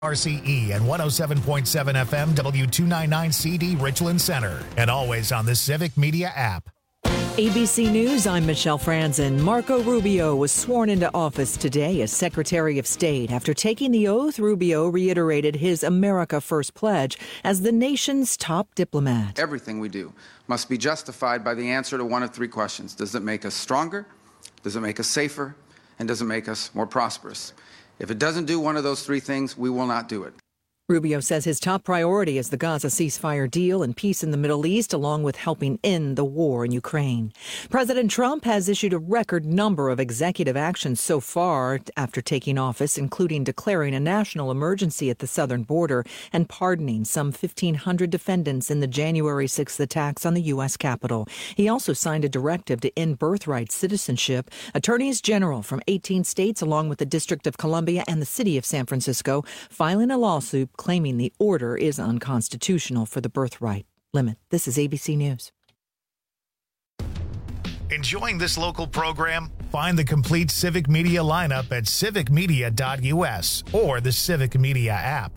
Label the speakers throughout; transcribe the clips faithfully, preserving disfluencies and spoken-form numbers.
Speaker 1: R C E and one oh seven point seven F M W two ninety-nine C D Richland Center, and always on the Civic Media app.
Speaker 2: A B C News, I'm Michelle Franzen. Marco Rubio was sworn into office today as Secretary of State. After taking the oath, Rubio reiterated his America First pledge as the nation's top diplomat.
Speaker 3: Everything we do must be justified by the answer to one of three questions. Does it make us stronger? Does it make us safer? And does it make us more prosperous? If it doesn't do one of those three things, we will not do it.
Speaker 2: Rubio says his top priority is the Gaza ceasefire deal and peace in the Middle East, along with helping end the war in Ukraine. President Trump has issued a record number of executive actions so far after taking office, including declaring a national emergency at the southern border and pardoning some fifteen hundred defendants in the January sixth attacks on the U S Capitol. He also signed a directive to end birthright citizenship. Attorneys general from eighteen states, along with the District of Columbia and the city of San Francisco, filing a lawsuit claiming the order is unconstitutional for the birthright limit. This is A B C News.
Speaker 1: Enjoying this local program? Find the complete Civic Media lineup at civic media dot U S or the Civic Media app.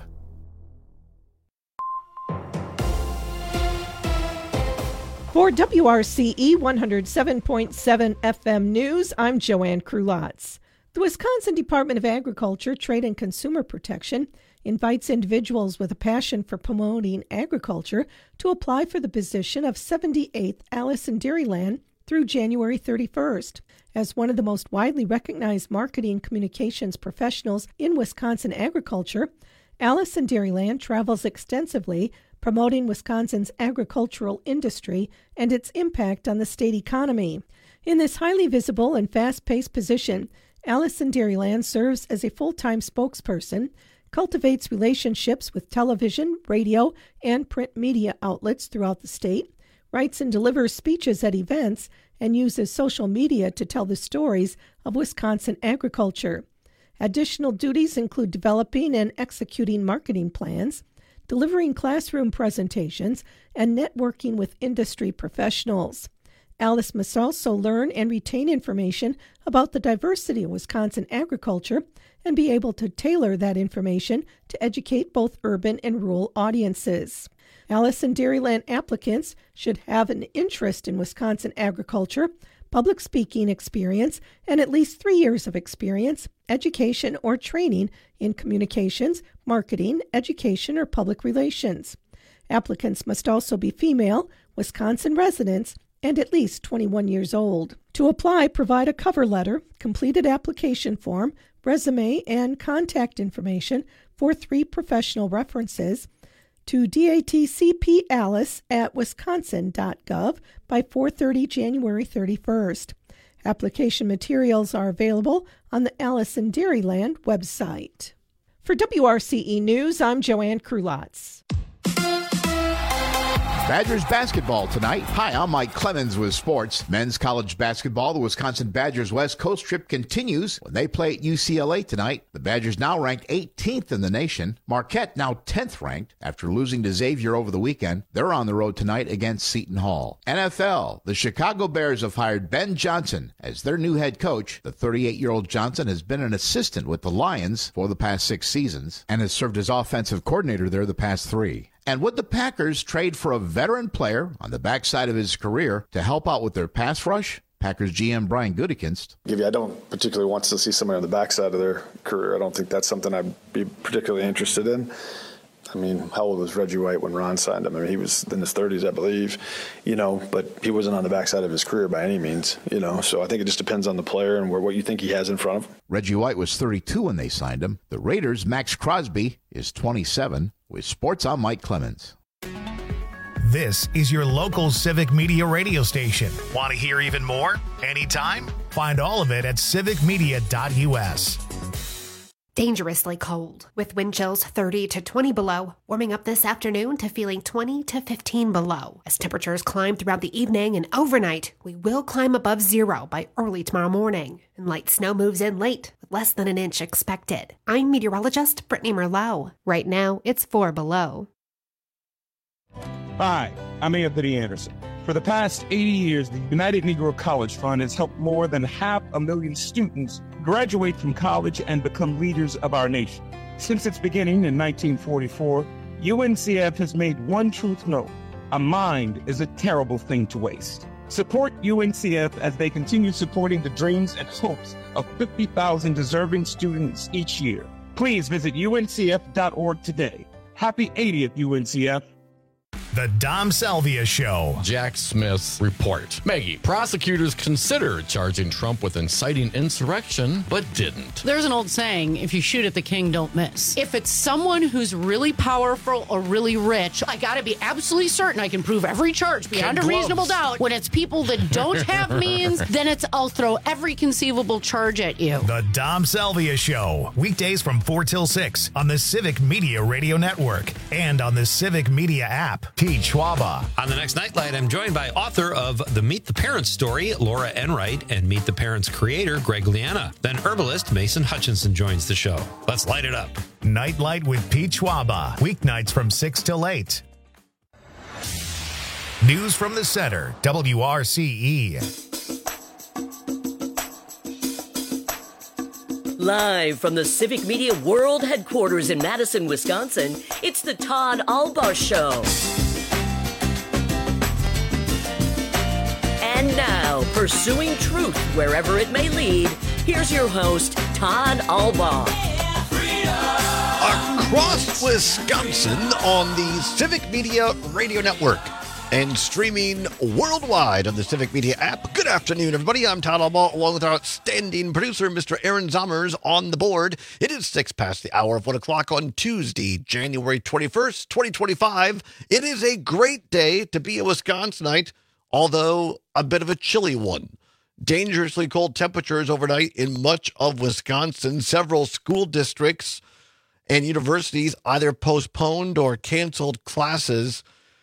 Speaker 4: For W R C E one oh seven point seven F M News, I'm Joanne Krulotz. The Wisconsin Department of Agriculture, Trade and Consumer Protection invites individuals with a passion for promoting agriculture to apply for the position of seventy-eighth Alice in Dairyland through January thirty-first. As one of the most widely recognized marketing communications professionals in Wisconsin agriculture, Alice in Dairyland travels extensively promoting Wisconsin's agricultural industry and its impact on the state economy. In this highly visible and fast-paced position, Alice in Dairyland serves as a full-time spokesperson, cultivates relationships with television, radio, and print media outlets throughout the state, writes and delivers speeches at events, and uses social media to tell the stories of Wisconsin agriculture. Additional duties include developing and executing marketing plans, delivering classroom presentations, and networking with industry professionals. Alice must also learn and retain information about the diversity of Wisconsin agriculture and be able to tailor that information to educate both urban and rural audiences. Alice in Dairyland applicants should have an interest in Wisconsin agriculture, public speaking experience, and at least three years of experience, education or training in communications, marketing, education, or public relations. Applicants must also be female, Wisconsin residents, and at least twenty-one years old. To apply, provide a cover letter, completed application form, resume, and contact information for three professional references to datcpalice at wisconsin dot gov by four thirty January thirty-first. Application materials are available on the Alice in Dairyland website. For W R C E News, I'm Joanne Krulotz.
Speaker 5: Badgers basketball tonight. Hi, I'm Mike Clemens with sports. Men's college basketball, the Wisconsin Badgers West Coast trip continues when they play at U C L A tonight. The Badgers now ranked eighteenth in the nation. Marquette now tenth ranked after losing to Xavier over the weekend. They're on the road tonight against Seton Hall. N F L, the Chicago Bears have hired Ben Johnson as their new head coach. The thirty-eight-year-old Johnson has been an assistant with the Lions for the past six seasons and has served as offensive coordinator there the past three. And would the Packers trade for a veteran player on the backside of his career to help out with their pass rush? Packers G M Brian Gutekunst.
Speaker 6: I don't particularly want to see somebody on the backside of their career. I don't think that's something I'd be particularly interested in. I mean, how old was Reggie White when Ron signed him? I mean, he was in his thirties, I believe, you know, but he wasn't on the backside of his career by any means, you know. So I think it just depends on the player and where, what you think he has in front of him.
Speaker 5: Reggie White was thirty-two when they signed him. The Raiders' Max Crosby is twenty-seven. With sports, I'm Mike Clemens.
Speaker 1: This is your local Civic Media radio station. Want to hear even more? Anytime? Find all of it at civic media dot U S.
Speaker 7: Dangerously cold, with wind chills thirty to twenty below, warming up this afternoon to feeling twenty to fifteen below. As temperatures climb throughout the evening and overnight, we will climb above zero by early tomorrow morning. And light snow moves in late, with less than an inch expected. I'm meteorologist Brittany Merlot. Right now, it's four below.
Speaker 8: Hi, I'm Anthony Anderson. For the past eighty years, the United Negro College Fund has helped more than half a million students graduate from college and become leaders of our nation. Since its beginning in nineteen forty-four, U N C F has made one truth known: a mind is a terrible thing to waste. Support U N C F as they continue supporting the dreams and hopes of fifty thousand deserving students each year. Please visit U N C F dot org today. Happy eightieth, U N C F.
Speaker 1: The Dom Salvia Show.
Speaker 9: Jack Smith's report. Maggie, prosecutors considered charging Trump with inciting insurrection, but didn't.
Speaker 10: There's an old saying, if you shoot at the king, don't miss. If it's someone who's really powerful or really rich, I gotta be absolutely certain I can prove every charge beyond
Speaker 9: Ken
Speaker 10: a reasonable
Speaker 9: Gloves.
Speaker 10: doubt. When it's people that don't have means, then it's I'll throw every conceivable charge at you.
Speaker 1: The Dom Salvia Show. Weekdays from four till six on the Civic Media Radio Network and on the Civic Media app. Pete Schwaba.
Speaker 11: On the next Nightlight, I'm joined by author of the Meet the Parents story, Laura Enright, and Meet the Parents creator, Greg Liana. Then herbalist Mason Hutchinson joins the show. Let's light it up.
Speaker 1: Nightlight with Pete Schwaba. Weeknights from six till eight. News from the Center, W R C E.
Speaker 12: Live from the Civic Media World Headquarters in Madison, Wisconsin, it's the Todd Albaugh Show. And now, pursuing truth wherever it may lead, here's your host, Todd Albaugh.
Speaker 13: Across Wisconsin on the Civic Media Radio Network and streaming worldwide on the Civic Media app. Good afternoon, everybody. I'm Todd Albaugh, along with our outstanding producer, Mister Aaron Zommers, on the board. It is six past the hour of one o'clock on Tuesday, January twenty-first, twenty twenty-five. It is a great day to be a Wisconsinite, although a bit of a chilly one. Dangerously cold temperatures overnight in much of Wisconsin. Several school districts and universities either postponed or canceled classes.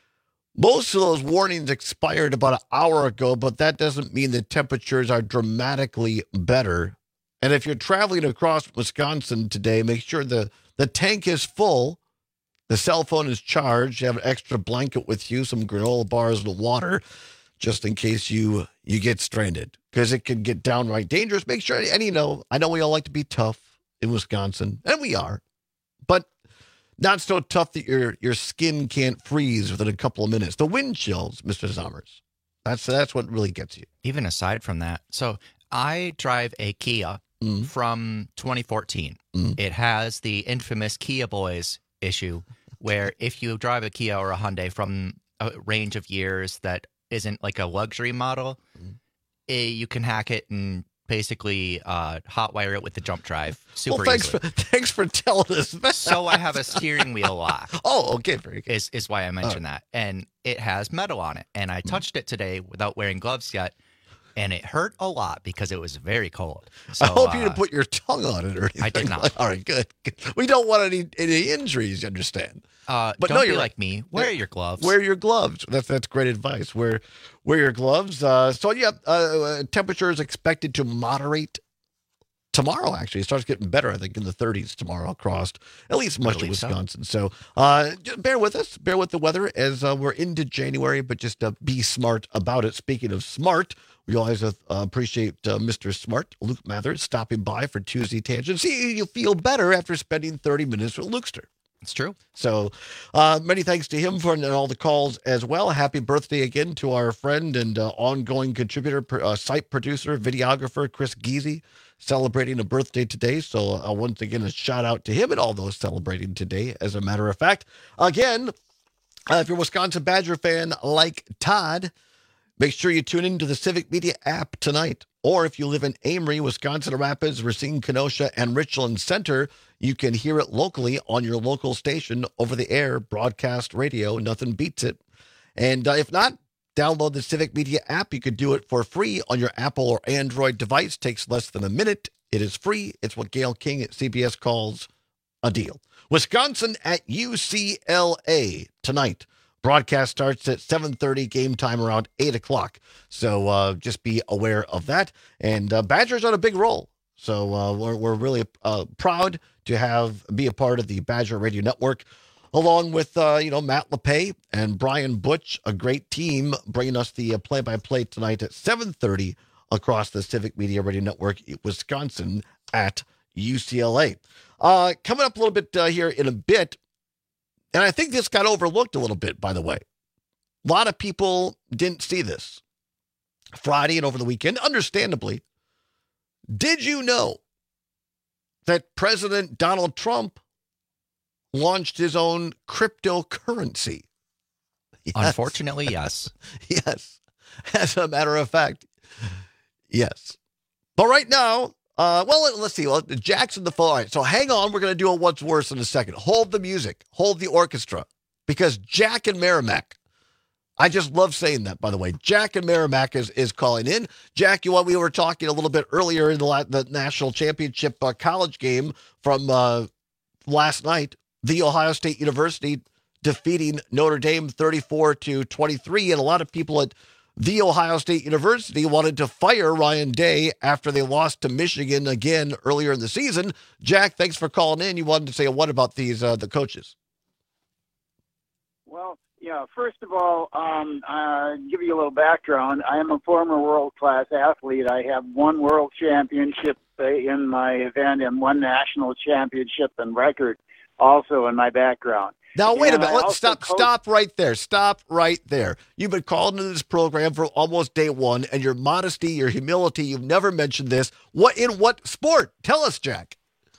Speaker 13: Most of those warnings expired about an hour ago, but that doesn't mean the temperatures are dramatically better. And if you're traveling across Wisconsin today, make sure the, the tank is full, the cell phone is charged, you have an extra blanket with you, some granola bars and water, just in case you you get stranded, because it can get downright dangerous. Make sure, and you know, I know we all like to be tough in Wisconsin, and we are, but not so tough that your your skin can't freeze within a couple of minutes. The wind chills, Mister Zommers. That's that's what really gets you.
Speaker 14: Even aside from that, so I drive a Kia mm. from twenty fourteen. Mm. It has the infamous Kia Boys issue, where if you drive a Kia or a Hyundai from a range of years that isn't like a luxury model, mm. eh, you can hack it and basically uh, hotwire it with the jump drive super
Speaker 13: well, thanks
Speaker 14: easily.
Speaker 13: For, thanks for telling us that.
Speaker 14: So I have a steering wheel lock.
Speaker 13: Oh, okay. Very good.
Speaker 14: Is, is why I mentioned right. that. And it has metal on it. And I touched mm. it today without wearing gloves yet. And it hurt a lot because it was very cold. So,
Speaker 13: I hope
Speaker 14: uh,
Speaker 13: you didn't put your tongue on it or anything.
Speaker 14: I did not.
Speaker 13: All right, good. We don't want any any injuries, you understand.
Speaker 14: Uh,
Speaker 13: but
Speaker 14: don't
Speaker 13: no,
Speaker 14: be
Speaker 13: you're
Speaker 14: like me. Wear your gloves.
Speaker 13: Wear your gloves. That's that's great advice. Wear wear your gloves. Uh, so yeah, uh, temperature is expected to moderate tomorrow. Actually, it starts getting better. I think in the thirties tomorrow across at least much of Wisconsin. So, so uh, just bear with us. Bear with the weather as uh, we're into January, but just uh, be smart about it. Speaking of smart, we always uh, appreciate uh, Mister Smart, Luke Mathers, stopping by for Tuesday Tangent. See, you feel better after spending thirty minutes with Lukester.
Speaker 14: It's true.
Speaker 13: So uh, many thanks to him for and all the calls as well. Happy birthday again to our friend and uh, ongoing contributor, uh, site producer, videographer, Chris Geezy, celebrating a birthday today. So uh, once again, a shout out to him and all those celebrating today, as a matter of fact. Again, uh, if you're a Wisconsin Badger fan like Todd, make sure you tune into the Civic Media app tonight. Or if you live in Amory, Wisconsin Rapids, Racine, Kenosha, and Richland Center, you can hear it locally on your local station over the air, broadcast radio. Nothing beats it. And uh, if not, download the Civic Media app. You could do it for free on your Apple or Android device. Takes less than a minute. It is free. It's what Gail King at C B S calls a deal. Wisconsin at U C L A tonight. Broadcast starts at seven thirty, game time around eight o'clock. So uh, just be aware of that. And uh, Badgers on a big roll. So uh, we're, we're really uh, proud to have be a part of the Badger Radio Network, along with, uh, you know, Matt LePay and Brian Butch, a great team, bringing us the uh, play-by-play tonight at seven thirty across the Civic Media Radio Network, Wisconsin at U C L A. Uh, coming up a little bit uh, here in a bit, and I think this got overlooked a little bit, by the way. A lot of people didn't see this Friday and over the weekend, understandably. Did you know that President Donald Trump launched his own cryptocurrency?
Speaker 14: Yes. Unfortunately, yes.
Speaker 13: Yes. As a matter of fact, yes. But right now, uh, well, let's see. Well, Jack's on the phone. All right, so hang on. We're going to do a What's Worse in a second. Hold the music. Hold the orchestra. Because Jack and Merrimack, I just love saying that, by the way. Jack and Merrimack is, is calling in. Jack, you what we were talking a little bit earlier in the, the national championship uh, college game from uh, last night. The Ohio State University defeating Notre Dame thirty-four to twenty-three, and a lot of people at The Ohio State University wanted to fire Ryan Day after they lost to Michigan again earlier in the season. Jack, thanks for calling in. You wanted to say what about these uh, the coaches?
Speaker 15: Well, yeah, first of all, um, uh, give you a little background. I am a former world-class athlete. I have one world championship in my event and one national championship and record also in my background.
Speaker 13: Now, wait
Speaker 15: and
Speaker 13: a minute. Let's stop,
Speaker 15: coach-
Speaker 13: stop right there. Stop right there. You've been called into this program for almost day one, and your modesty, your humility, you've never mentioned this. What in what sport? Tell us, Jack.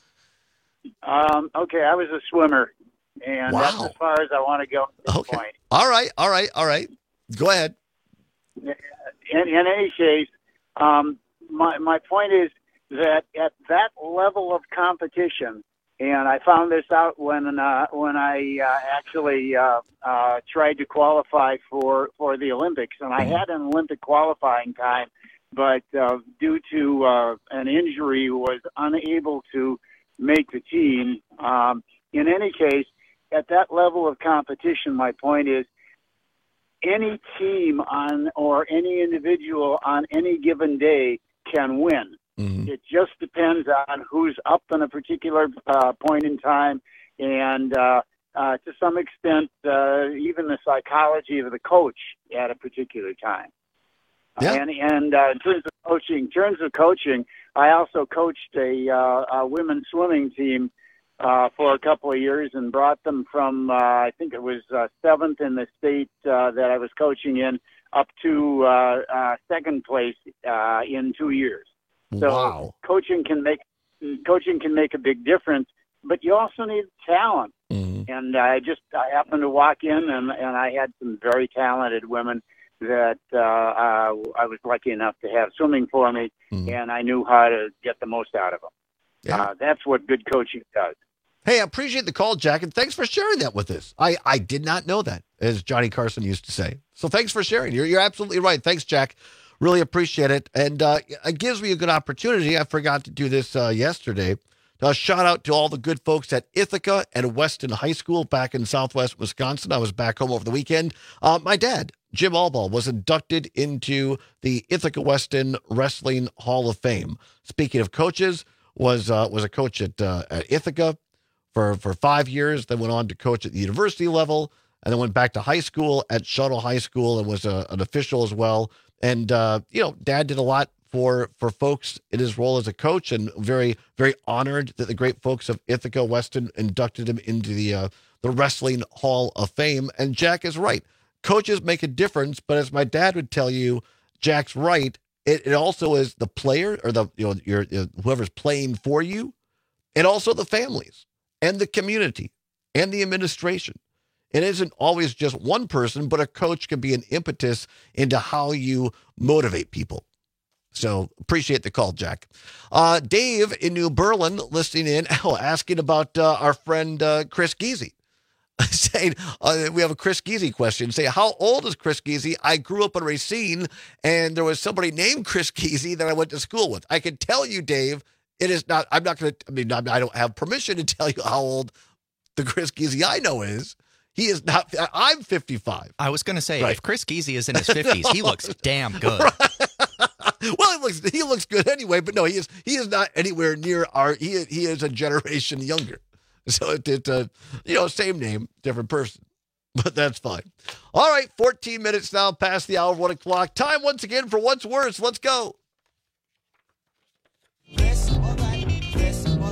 Speaker 15: Um, okay, I was a swimmer, and
Speaker 13: Wow.
Speaker 15: that's as far as I want to go at this
Speaker 13: Okay.
Speaker 15: point.
Speaker 13: All right, all right, all right. Go ahead.
Speaker 15: In, in any case, um, my my point is that at that level of competition, and I found this out when uh, when I uh, actually uh, uh, tried to qualify for, for the Olympics, and I had an Olympic qualifying time, but uh, due to uh, an injury, was unable to make the team. Um, in any case, at that level of competition, my point is, any team on or any individual on any given day can win.
Speaker 13: Mm-hmm.
Speaker 15: It just depends on who's up in a particular uh, point in time, and uh, uh, to some extent, uh, even the psychology of the coach at a particular time.
Speaker 13: Yeah.
Speaker 15: And and uh, in terms of coaching, in terms of coaching, I also coached a, uh, a women's swimming team uh, for a couple of years and brought them from uh, I think it was uh, seventh in the state uh, that I was coaching in up to uh, uh, second place uh, in two years. So
Speaker 13: wow.
Speaker 15: coaching can make coaching can make a big difference, but you also need talent.
Speaker 13: Mm-hmm.
Speaker 15: And I just I happened to walk in, and, and I had some very talented women that uh, uh, I was lucky enough to have swimming for me,
Speaker 13: mm-hmm.
Speaker 15: and I knew how to get the most out of them.
Speaker 13: Yeah.
Speaker 15: Uh, that's what good coaching does.
Speaker 13: Hey, I appreciate the call, Jack, and thanks for sharing that with us. I, I did not know that, as Johnny Carson used to say. So thanks for sharing. You're, you're absolutely right. Thanks, Jack. Really appreciate it. And uh, it gives me a good opportunity. I forgot to do this uh, yesterday. A shout out to all the good folks at Ithaca and Weston High School back in Southwest Wisconsin. I was back home over the weekend. Uh, my dad, Jim Allball, was inducted into the Ithaca Weston Wrestling Hall of Fame. Speaking of coaches, was uh, was a coach at uh, at Ithaca for, for five years, then went on to coach at the university level, and then went back to high school at Shuttle High School and was a, an official as well. And, uh, you know, Dad did a lot for for folks in his role as a coach, and very, very honored that the great folks of Ithaca Weston inducted him into the uh, the Wrestling Hall of Fame. And Jack is right. Coaches make a difference, but as my dad would tell you, Jack's right. It, it also is the player or the, you know, your, your whoever's playing for you, and also the families and the community and the administration. It isn't always just one person, but a coach can be an impetus into how you motivate people. So appreciate the call, Jack. Uh, Dave in New Berlin listening in, oh, asking about uh, our friend uh, Chris Geezy. Saying, uh, we have a Chris Geezy question. Say, how old is Chris Geezy? I grew up in Racine, and there was somebody named Chris Geezy that I went to school with. I can tell you, Dave, it is not, I'm not going to, I mean, I don't have permission to tell you how old the Chris Geezy I know is. He is not, I'm fifty-five.
Speaker 14: I was going to say,
Speaker 13: Right.
Speaker 14: if Chris Geezy is in his fifties, he looks damn good.
Speaker 13: Well, he looks he looks good anyway, but no, he is he is not anywhere near our. He he is a generation younger, so it, it uh, you know, same name, different person, but that's fine. All right, fourteen minutes now past the hour of one o'clock. Time once again for What's Worse. Let's go.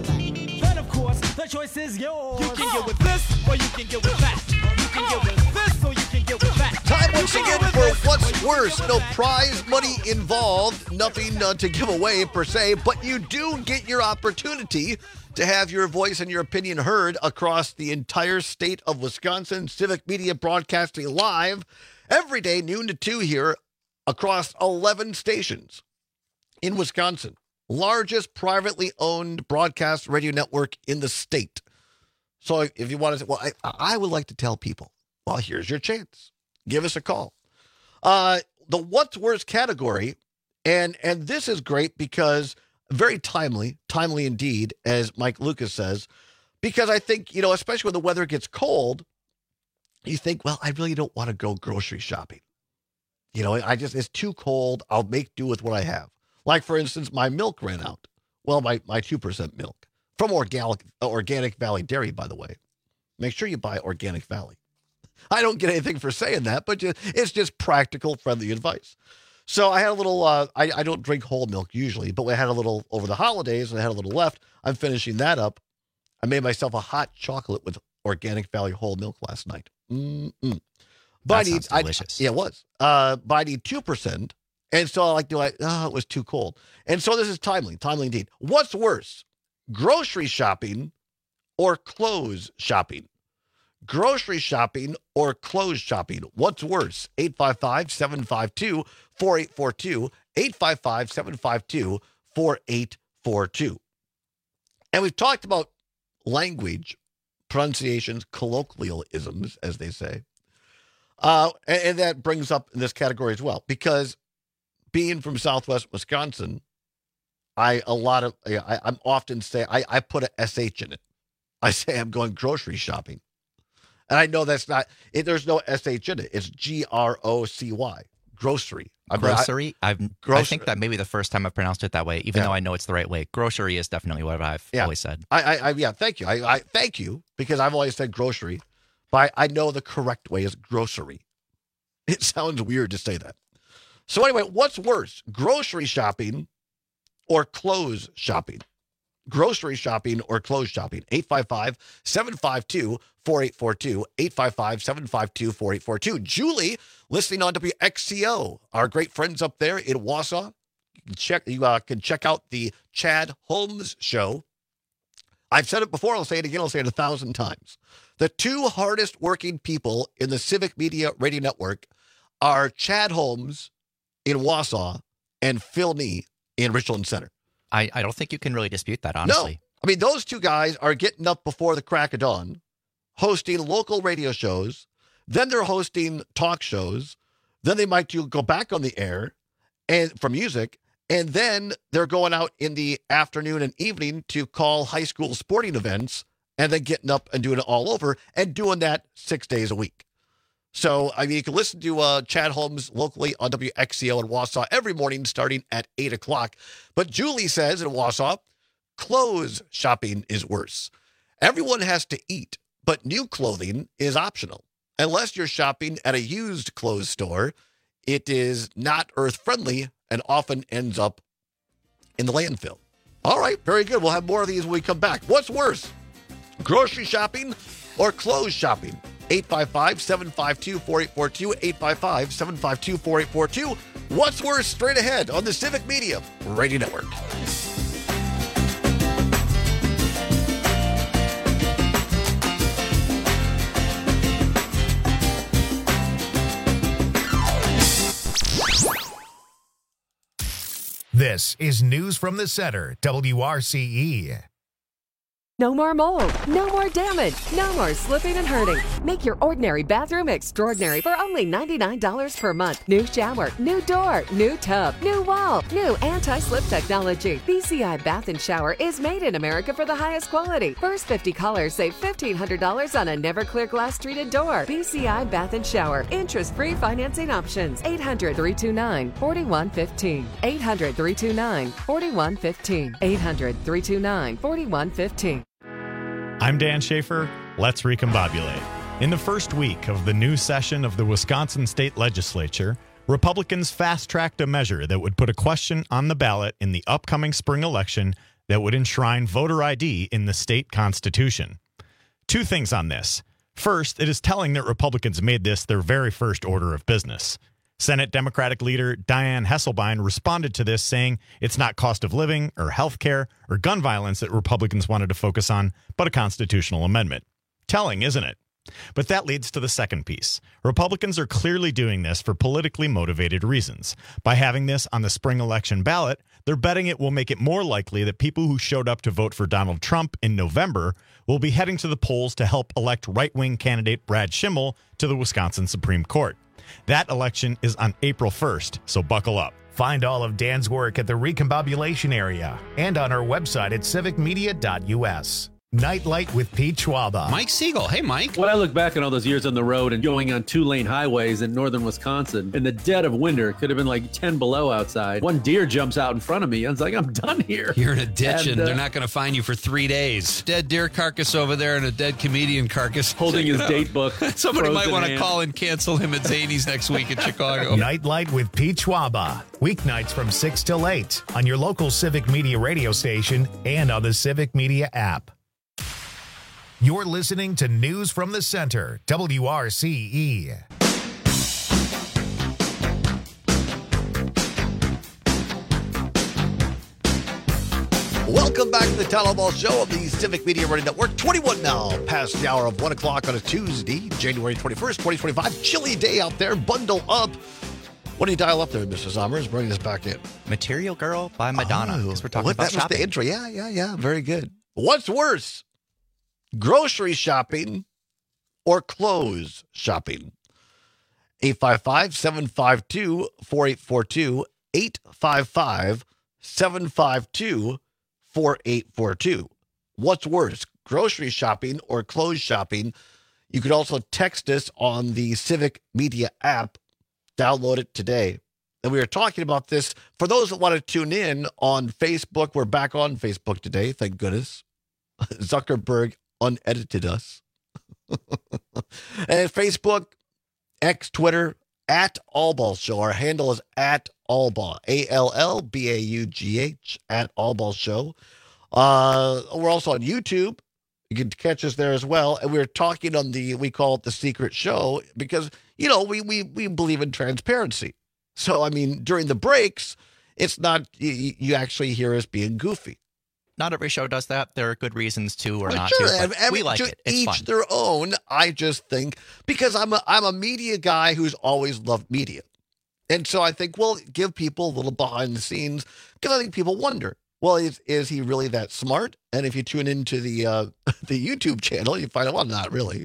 Speaker 16: choice is yours. You can get with this or you can get with that. You can get with this or you can get with that.
Speaker 13: Time once again for What's Worse. No prize money involved. Nothing uh, to give away per se, but you do get your opportunity to have your voice and your opinion heard across the entire state of Wisconsin. Civic Media broadcasting live every day, noon to two here across eleven stations in Wisconsin. Largest privately owned broadcast radio network in the state. So if you want to say, well, I, I would like to tell people, well, here's your chance. Give us a call. Uh, the What's Worse category, and and this is great because very timely, timely indeed, as Mike Lucas says, because I think, you know, especially when the weather gets cold, you think, well, I really don't want to go grocery shopping. You know, I just, it's too cold. I'll make do with what I have. Like, for instance, my milk ran out. Well, my, my two percent milk from Organic, Organic Valley Dairy, by the way. Make sure you buy Organic Valley. I don't get anything for saying that, but just, it's just practical, friendly advice. So I had a little, uh, I, I don't drink whole milk usually, but we had a little over the holidays and I had a little left. I'm finishing that up. I made myself a hot chocolate with Organic Valley whole milk last night. Mm-mm. But
Speaker 14: that
Speaker 13: I need,
Speaker 14: sounds delicious.
Speaker 13: I, yeah, it was. Uh, but I need two percent. And so I like, do I, oh, it was too cold. And so this is timely, timely indeed. What's worse, grocery shopping or clothes shopping? Grocery shopping or clothes shopping? What's worse? eight five five, seven five two, four eight four two, eight five five, seven five two, four eight four two. And we've talked about language, pronunciations, colloquialisms, as they say. Uh, and, and that brings up in this category as well, because being from Southwest Wisconsin, I a lot of I, I'm often say I, I put a S H in it. I say I'm going grocery shopping, and I know that's not. It, there's no S H in it. It's G R O C Y, grocery. I mean,
Speaker 14: Grocery.
Speaker 13: I,
Speaker 14: I've.
Speaker 13: grocery.
Speaker 14: I think that may be the first time I've pronounced it that way, even
Speaker 13: Yeah.
Speaker 14: though I know it's the right way. Grocery is definitely what I've
Speaker 13: Yeah.
Speaker 14: always said.
Speaker 13: I, I, I yeah. Thank you. I, I thank you because I've always said grocery, but I, I know the correct way is grocery. It sounds weird to say that. So anyway, what's worse, grocery shopping or clothes shopping? Grocery shopping or clothes shopping? eight five five, seven five two, four eight four two, eight five five, seven five two, four eight four two. Julie, listening on W X C O, our great friends up there in Wausau. You can check, you, uh, can check out the Chad Holmes Show. I've said it before, I'll say it again, I'll say it a thousand times. The two hardest working people in the Civic Media Radio Network are Chad Holmes in Wausau and Phil Nee in Richland Center.
Speaker 14: I, I don't think you can really dispute that, honestly.
Speaker 13: No. I mean, those two guys are getting up before the crack of dawn, hosting local radio shows. Then they're hosting talk shows. Then they might do, go back on the air and for music. And then they're going out in the afternoon and evening to call high school sporting events and then getting up and doing it all over and doing that six days a week. So, I mean, you can listen to uh, Chad Holmes locally on W X C O in Wausau every morning starting at eight o'clock. But Julie says in Wausau, clothes shopping is worse. Everyone has to eat, but new clothing is optional. Unless you're shopping at a used clothes store, it is not earth-friendly and often ends up in the landfill. All right, very good. We'll have more of these when we come back. What's worse, grocery shopping or clothes shopping? eight five five, seven five two, four eight four two, eight five five, seven five two, four eight four two. What's worse, straight ahead on the Civic Media Radio Network.
Speaker 1: This is News from the Center, W R C E.
Speaker 17: No more mold, no more damage, no more slipping and hurting. Make your ordinary bathroom extraordinary for only ninety-nine dollars per month. New shower, new door, new tub, new wall, new anti-slip technology. B C I Bath and Shower is made in America for the highest quality. First fifty callers save fifteen hundred dollars on a never clear glass treated door. B C I Bath and Shower. Interest-free financing options. eight hundred, three two nine, four one one five. eight hundred, three two nine, four one one five. eight hundred, three two nine, four one one five.
Speaker 18: I'm Dan Schaefer. Let's recombobulate. In the first week of the new session of the Wisconsin State Legislature, Republicans fast-tracked a measure that would put a question on the ballot in the upcoming spring election that would enshrine voter I D in the state constitution. Two things on this. First, it is telling that Republicans made this their very first order of business. Senate Democratic leader Dianne Hesselbein responded to this saying it's not cost of living or health care or gun violence that Republicans wanted to focus on, but a constitutional amendment. Telling, isn't it? But that leads to the second piece. Republicans are clearly doing this for politically motivated reasons. By having this on the spring election ballot, they're betting it will make it more likely that people who showed up to vote for Donald Trump in November will be heading to the polls to help elect right-wing candidate Brad Schimmel to the Wisconsin Supreme Court. That election is on April first, so buckle up.
Speaker 1: Find all of Dan's work at the Recombobulation area and on our website at civic media dot u s. Nightlight with Pete Schwaba.
Speaker 11: Mike Siegel. Hey, Mike.
Speaker 19: When I look back on all those years on the road and going on two-lane highways in northern Wisconsin, in the dead of winter, it could have been like ten below outside. One deer jumps out in front of me. I was like, I'm done here.
Speaker 11: You're in a ditch, and,
Speaker 19: and uh,
Speaker 11: they're not going to find you for three days. Dead deer carcass over there and a dead comedian carcass.
Speaker 19: Holding his date book.
Speaker 11: Somebody might want to call and cancel him at Zany's next week in Chicago.
Speaker 1: Nightlight with Pete Schwaba. Weeknights from six till eight on your local Civic Media radio station and on the Civic Media app. You're listening to News from the Center, W R C E.
Speaker 13: Welcome back to the Town Hall Ball Show of the Civic Media Radio Network. twenty-one now, past the hour of one o'clock on a Tuesday, January twenty-first, twenty twenty-five. Chilly day out there. Bundle up. What do you dial up there, Mister Zommers? Bring this back in.
Speaker 14: Material Girl by Madonna.
Speaker 13: Oh,
Speaker 14: Because we're talking
Speaker 13: what,
Speaker 14: about
Speaker 13: that was
Speaker 14: shopping.
Speaker 13: the intro. Yeah, yeah, yeah. Very good. What's worse? Grocery shopping or clothes shopping? eight five five, seven five two, four eight four two, eight five five, seven five two, four eight four two. What's worse, grocery shopping or clothes shopping? You could also text us on the Civic Media app. Download it today. And we were talking about this. For those that want to tune in on Facebook, we're back on Facebook today, thank goodness. Zuckerberg unedited us. And Facebook, X, Twitter, at Allball Show. Our handle is at Allball, A L L B A U G H, at Allball Show. Uh, we're also on YouTube. You can catch us there as well. And we're talking on the, we call it the secret show because, you know, we we we believe in transparency. So, I mean, during the breaks, it's not, you, you actually hear us being goofy.
Speaker 14: Not every show does that. There are good reasons to or
Speaker 13: Well,
Speaker 14: not
Speaker 13: sure,
Speaker 14: to.
Speaker 13: and-
Speaker 14: But
Speaker 13: and
Speaker 14: we like
Speaker 13: to
Speaker 14: it. It's
Speaker 13: each
Speaker 14: fun.
Speaker 13: their own. I just think because I'm a I'm a media guy who's always loved media, and so I think well, give people a little behind the scenes because I think people wonder. Well, is is he really that smart? And if you tune into the uh, the YouTube channel, you find out well, not really.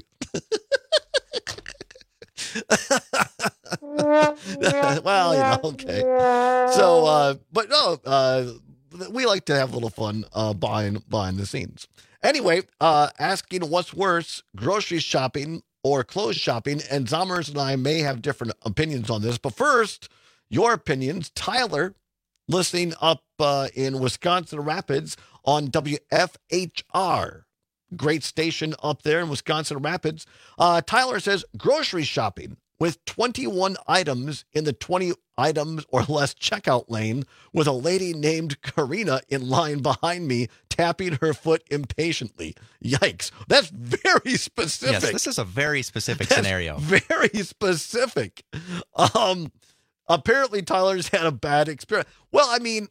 Speaker 13: Well, you know, okay. So, uh, but no, uh, we like to have a little fun uh, behind behind the scenes. Anyway, uh, asking what's worse, grocery shopping or clothes shopping, and Zommers and I may have different opinions on this. But first, your opinions. Tyler, listening up uh, in Wisconsin Rapids on W F H R. Great station up there in Wisconsin Rapids. Uh, Tyler says grocery shopping with twenty-one items in the twenty items or less checkout lane with a lady named Karina in line behind me tapping her foot impatiently. Yikes. That's very specific.
Speaker 14: Yes, this is a very specific
Speaker 13: That's
Speaker 14: scenario.
Speaker 13: Very specific. Um, apparently Tyler's had a bad experience. Well, I mean,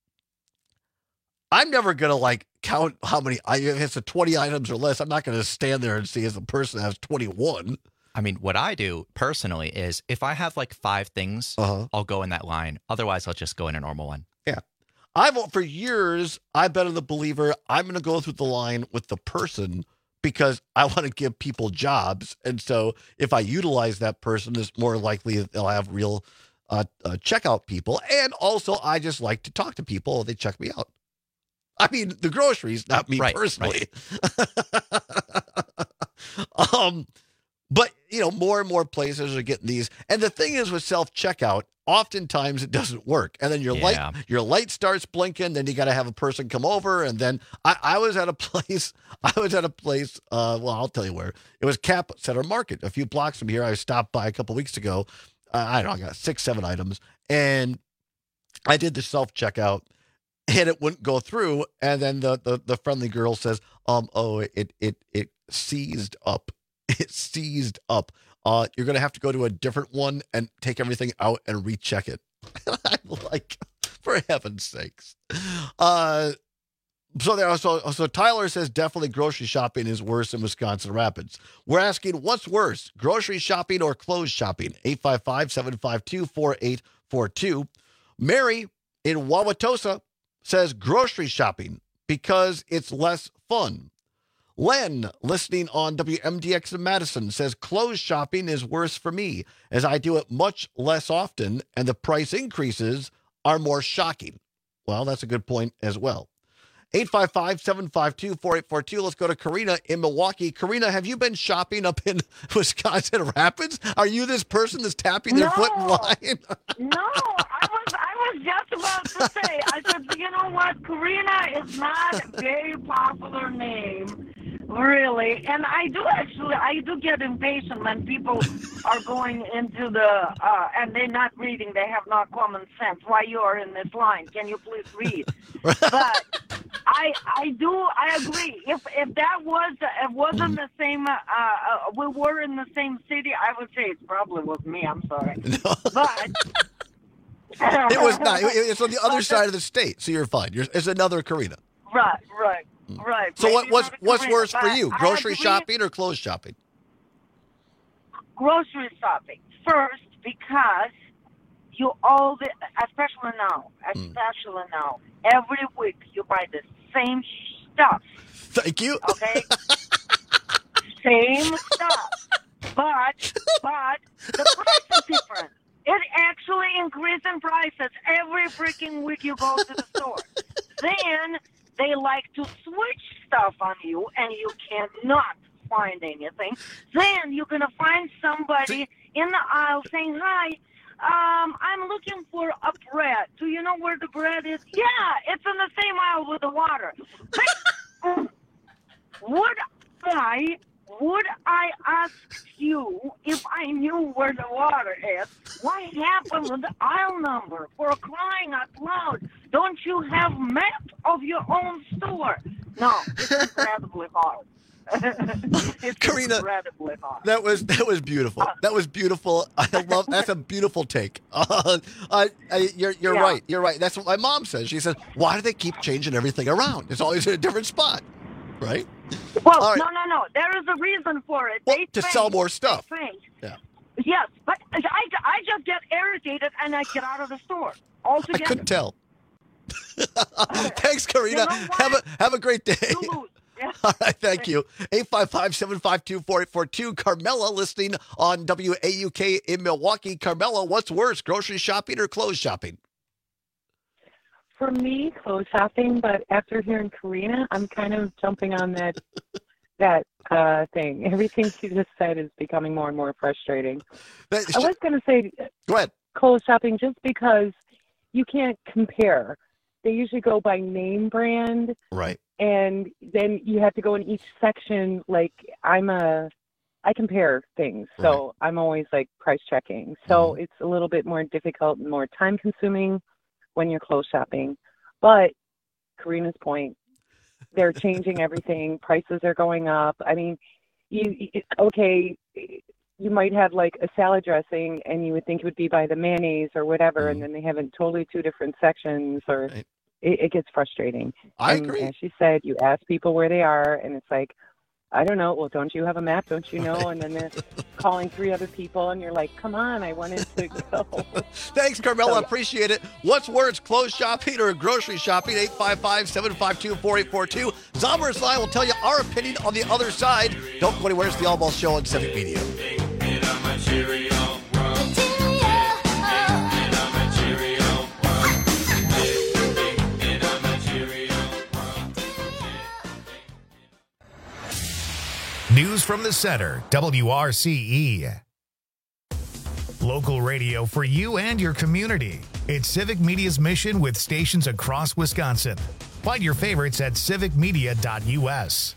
Speaker 13: I'm never going to like count how many, if it's a twenty items or less, I'm not going to stand there and see if the person has twenty-one.
Speaker 14: I mean, what I do personally is if I have like five things,
Speaker 13: Uh-huh.
Speaker 14: I'll go in that line. Otherwise, I'll just go in a normal one.
Speaker 13: Yeah. I've, for years, I've been the believer I'm going to go through the line with the person because I want to give people jobs. And so if I utilize that person, it's more likely that they'll have real uh, uh, checkout people. And also, I just like to talk to people. They check me out. I mean, the groceries, not me
Speaker 14: Right,
Speaker 13: personally. um, but, you know, more and more places are getting these. And the thing is with self-checkout, oftentimes it doesn't work. And then your
Speaker 14: Yeah.
Speaker 13: light your light starts blinking, then you got to have a person come over. And then I, I was at a place, I was at a place, uh, well, I'll tell you where. It was Cap Center Market, a few blocks from here. I stopped by a couple weeks ago. Uh, I don't know, I got six, seven items. And I did the self-checkout. and it wouldn't go through. And then the, the, the friendly girl says, um, oh, it, it, it seized up. It seized up. Uh, you're going to have to go to a different one and take everything out and recheck it. I'm like, for heaven's sakes. Uh, so there, so, so Tyler says definitely grocery shopping is worse in Wisconsin Rapids. We're asking, what's worse, grocery shopping or clothes shopping? eight five five, seven five two, four eight four two. Mary in Wauwatosa says grocery shopping because it's less fun. Len, listening on W M D X in Madison, says clothes shopping is worse for me as I do it much less often and the price increases are more shocking. Well, that's a good point as well. eight five five, seven five two, four eight four two. Let's go to Karina in Milwaukee. Karina, have you been shopping up in Wisconsin Rapids? Are you this person that's tapping their
Speaker 20: No.
Speaker 13: foot in line?
Speaker 20: No, I was I was just about to say. I said, you know what? Karina is not a very popular name, really. And I do actually, I do get impatient when people are going into the, uh, and they're not reading, they have no common sense. Why you are in this line? Can you please read? But I I do, I agree. If if that was, it wasn't the same, uh, uh, we were in the same city, I would say it probably was me. I'm sorry. But
Speaker 13: It was not. It- It's on the other side of the state, so you're fine. You're, it's another Karina.
Speaker 20: right, right, right.
Speaker 13: So what,
Speaker 20: Maybe
Speaker 13: what's
Speaker 20: not a
Speaker 13: what's
Speaker 20: Karina,
Speaker 13: worse for
Speaker 20: but
Speaker 13: you,
Speaker 20: I
Speaker 13: grocery
Speaker 20: agree.
Speaker 13: shopping or clothes shopping?
Speaker 20: Grocery shopping first, because you all the, especially now, especially now, every week you buy the same stuff.
Speaker 13: Thank you.
Speaker 20: Okay. Same stuff, but but the price is different. It actually increases in prices every freaking week you go to the store. Then they like to switch stuff on you, and you cannot find anything. Then you're gonna find somebody in the aisle saying, "Hi, um, I'm looking for a bread. Do you know where the bread is?" Yeah, it's in the same aisle with the water. But, would I? Would I ask you if I knew where the water is? What happened with the aisle number? For crying out loud, don't you have map of your own store? No, it's incredibly hard. It's
Speaker 13: Karina,
Speaker 20: incredibly hard.
Speaker 13: That was that was beautiful. That was beautiful. I love. That's a beautiful take. Uh, I, I, you're you're
Speaker 20: Yeah.
Speaker 13: right. You're right. That's what my mom says. She says, "Why do they keep changing everything around? It's always in a different spot, right?"
Speaker 20: Well,
Speaker 13: All right.
Speaker 20: no, no, no. There is a reason for it.
Speaker 13: Well,
Speaker 20: They
Speaker 13: to
Speaker 20: think-
Speaker 13: sell more stuff.
Speaker 20: they think-
Speaker 13: Yeah.
Speaker 20: Yes, but I, I just get irritated and I get out of the store
Speaker 13: I
Speaker 20: altogether.
Speaker 13: couldn't tell. Thanks, Karina.
Speaker 20: You know what?
Speaker 13: have a have a great day.
Speaker 20: You lose. Yeah.
Speaker 13: All right, thank you. eight five five, seven five two, four eight four two. Carmela listening on W A U K in Milwaukee. Carmela, what's worse, grocery shopping or clothes shopping?
Speaker 21: For me, clothes shopping, but after hearing Karina, I'm kind of jumping on that that uh, thing. Everything she just said is becoming more and more frustrating. I was going to say
Speaker 13: Go ahead.
Speaker 21: clothes shopping just because you can't compare. They usually go by name brand,
Speaker 13: Right.
Speaker 21: and then you have to go in each section. Like I'm a, I compare things, so I'm always like price checking. So it's a little bit more difficult and more time consuming when you're clothes shopping. But Karina's point, they're changing everything. Prices are going up. I mean, you it- okay, you might have like a salad dressing and you would think it would be by the mayonnaise or whatever, and then they have it in totally two different sections, or it, it gets frustrating.
Speaker 13: I
Speaker 21: and
Speaker 13: agree.
Speaker 21: As she said, you ask people where they are, and it's like, I don't know. Well, don't you have a map? Don't you know? And then they're calling three other people, and you're like, come on, I wanted to go.
Speaker 13: Thanks, Carmela. Appreciate it. What's worse, clothes shopping or grocery shopping? eight five five, seven five two, four eight four two. Zombers and I will tell you our opinion on the other side. Don't go anywhere. It's the All Ball Show on Civic Media.
Speaker 1: News from the center, W R C E. Local radio for you and your community. It's Civic Media's mission with stations across Wisconsin. Find your favorites at civic media dot U S.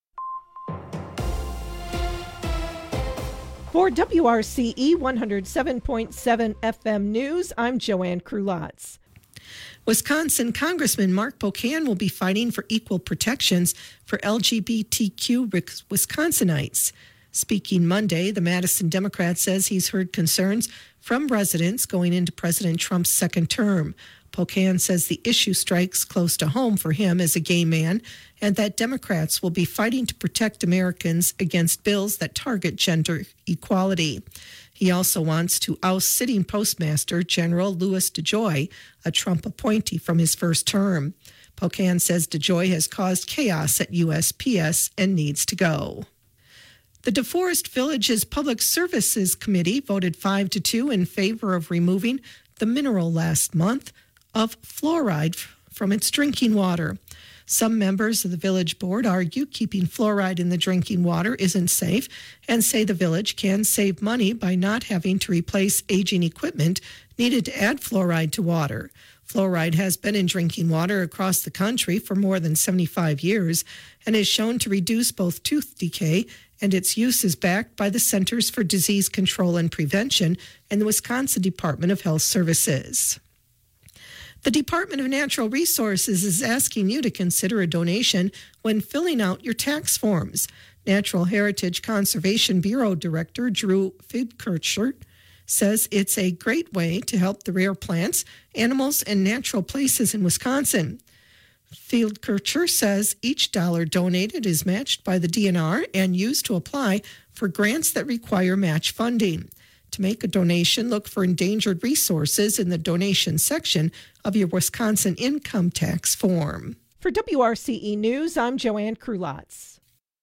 Speaker 4: For W R C E one oh seven point seven F M News, I'm Joanne Krulotz. Wisconsin Congressman Mark Pocan will be fighting for equal protections for L G B T Q Wisconsinites. Speaking Monday, the Madison Democrat says he's heard concerns from residents going into President Trump's second term. Pocan says the issue strikes close to home for him as a gay man, and that Democrats will be fighting to protect Americans against bills that target gender equality. He also wants to oust sitting Postmaster General Louis DeJoy, a Trump appointee from his first term. Pocan says DeJoy has caused chaos at U S P S and needs to go. The DeForest Village's Public Services Committee voted five to two in favor of removing the mineral last month of fluoride from its drinking water. Some members of the village board argue keeping fluoride in the drinking water isn't safe and say the village can save money by not having to replace aging equipment needed to add fluoride to water. Fluoride has been in drinking water across the country for more than seventy-five years and is shown to reduce both tooth decay, and its use is backed by the Centers for Disease Control and Prevention and the Wisconsin Department of Health Services. The Department of Natural Resources is asking you to consider a donation when filling out your tax forms. Natural Heritage Conservation Bureau Director Drew Feldkircher says it's a great way to help the rare plants, animals, and natural places in Wisconsin. Feldkircher says each dollar donated is matched by the D N R and used to apply for grants that require match funding. To make a donation, look for endangered resources in the donation section of your Wisconsin income tax form. For W R C E News, I'm Joanne Krulotz.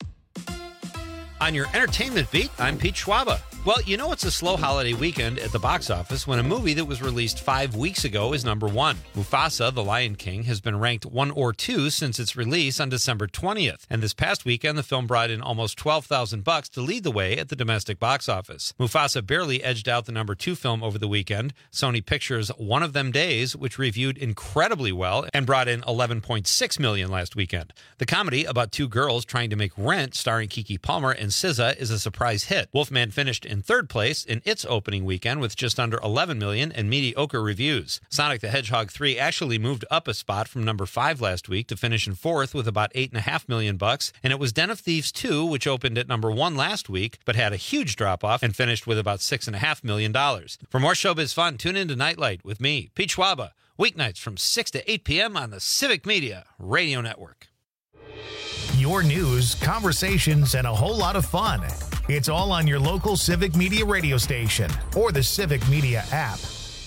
Speaker 11: On your entertainment beat, I'm Pete Schwaba. Well, you know it's a slow holiday weekend at the box office when a movie that was released five weeks ago is number one. Mufasa, The Lion King, has been ranked one or two since its release on December twentieth. And this past weekend, the film brought in almost twelve thousand bucks to lead the way at the domestic box office. Mufasa barely edged out the number two film over the weekend, Sony Pictures' One of Them Days, which reviewed incredibly well and brought in eleven point six million dollars last weekend. The comedy about two girls trying to make rent, starring Keke Palmer and S Z A, is a surprise hit. Wolfman finished in third place in its opening weekend with just under eleven million dollars and mediocre reviews. Sonic the Hedgehog three actually moved up a spot from number five last week to finish in fourth with about eight point five million dollars bucks, and it was Den of Thieves two, which opened at number one last week, but had a huge drop-off and finished with about six point five million dollars. For more showbiz fun, tune in to Nightlight with me, Pete Schwaba, weeknights from six to eight p.m. on the Civic Media Radio Network.
Speaker 1: Your news, conversations, and a whole lot of fun. It's all on your local Civic Media radio station or the Civic Media app.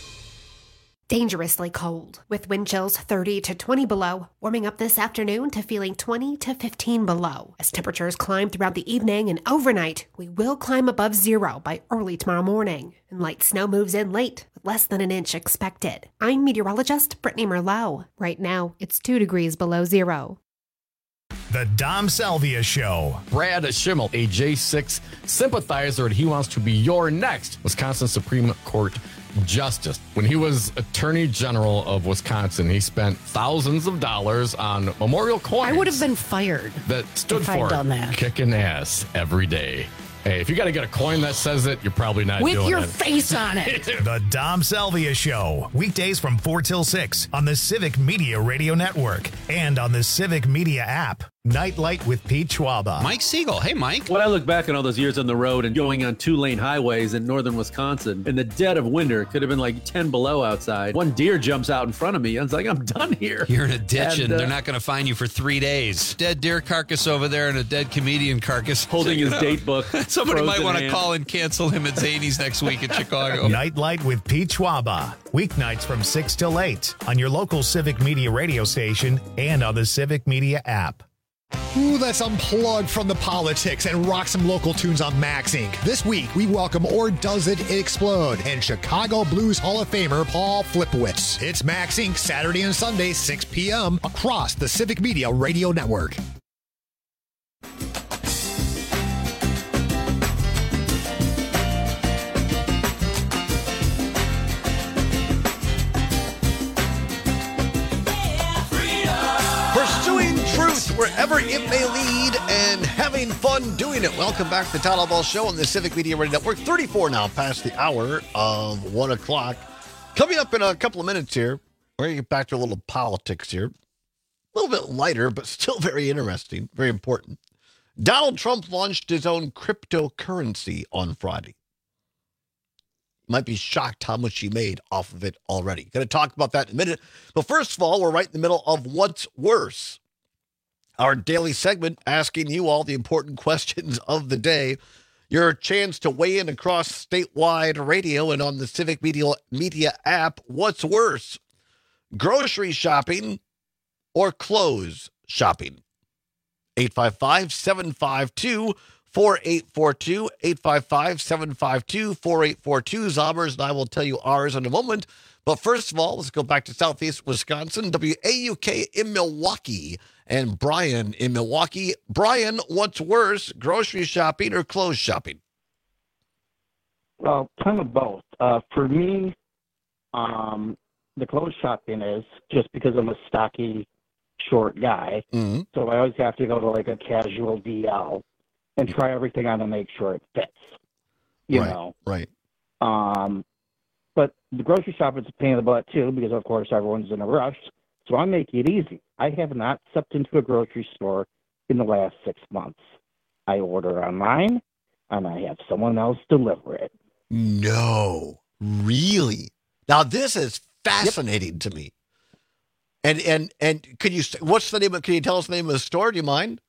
Speaker 7: Dangerously cold, with wind chills thirty to twenty below, warming up this afternoon to feeling twenty to fifteen below. As temperatures climb throughout the evening and overnight, we will climb above zero by early tomorrow morning. And light snow moves in late, with less than an inch expected. I'm meteorologist Brittany Merlot. Right now, it's two degrees below zero.
Speaker 1: The Dom Salvia Show.
Speaker 9: Brad Schimmel, a J six sympathizer, and he wants to be your next Wisconsin Supreme Court Justice. When he was Attorney General of Wisconsin, he spent thousands of dollars on memorial coins.
Speaker 10: I would have been fired
Speaker 9: that stood
Speaker 10: if
Speaker 9: for
Speaker 10: I'd done that.
Speaker 9: Kicking ass every day. Hey, if you got to get a coin that says it, you're probably not
Speaker 10: With
Speaker 9: doing it.
Speaker 10: your face on it.
Speaker 1: The Dom Salvia Show. Weekdays from four till six on the Civic Media Radio Network and on the Civic Media app. Nightlight with Pete Schwaba.
Speaker 11: Mike Siegel. Hey, Mike.
Speaker 19: When I look back on all those years on the road and going on two-lane highways in northern Wisconsin, in the dead of winter, it could have been like ten below outside. One deer jumps out in front of me. I was like, I'm done here.
Speaker 11: You're in a ditch, and,
Speaker 19: And, uh,
Speaker 11: they're not going to find you for three days. Dead deer carcass over there and a dead comedian carcass.
Speaker 19: Holding his date book.
Speaker 11: Somebody might
Speaker 19: frozen
Speaker 11: want to
Speaker 19: hand.
Speaker 11: call and cancel him at Zany's next week in Chicago.
Speaker 1: Nightlight with Pete Schwaba. Weeknights from six till eight on your local Civic Media radio station and on the Civic Media app.
Speaker 3: Ooh, let's unplug from the politics and rock some local tunes on Max Incorporated. This week, we welcome Or Does It Explode and Chicago Blues Hall of Famer Paul Flipowitz. It's Max Incorporated, Saturday and Sunday, six p.m. across the Civic Media Radio Network.
Speaker 13: Pursuing truth wherever it may lead and having fun doing it. Welcome back to the Todd Ball Show on the Civic Media Radio Network. thirty-four now past the hour of one o'clock. Coming up in a couple of minutes here, We're going to get back to a little politics here. A little bit lighter, but still very interesting, very important. Donald Trump launched his own cryptocurrency on Friday. You might be shocked how much he made off of it already. Going to talk about that in a minute. But first of all, we're right in the middle of What's Worse, our daily segment asking you all the important questions of the day. Your chance to weigh in across statewide radio and on the Civic Media, Media app. What's worse, grocery shopping or clothes shopping? eight five five, seven five two, four eight four two, eight five five, seven five two, four eight four two. Zombers, and I will tell you ours in a moment. But first of all, let's go back to Southeast Wisconsin, W A U K in Milwaukee, and Brian in Milwaukee. Brian, what's worse, grocery shopping or clothes shopping?
Speaker 2: Well, kind of both. Uh, for me, um, the clothes shopping is just because I'm a stocky, short guy.
Speaker 13: Mm-hmm.
Speaker 2: So I always have to go to like a casual D L and try everything on to make sure it fits. You
Speaker 13: right,
Speaker 2: know,
Speaker 13: right.
Speaker 2: Um, but the grocery shopping is a pain in the butt too, because of course everyone's in a rush. So I'm making it easy. I have not stepped into a grocery store in the last six months. I order online, and I have someone else deliver it.
Speaker 13: No, really? Now this is fascinating yep. to me. And and and could you? What's the name of? Can you tell us the name of the store? Do you mind?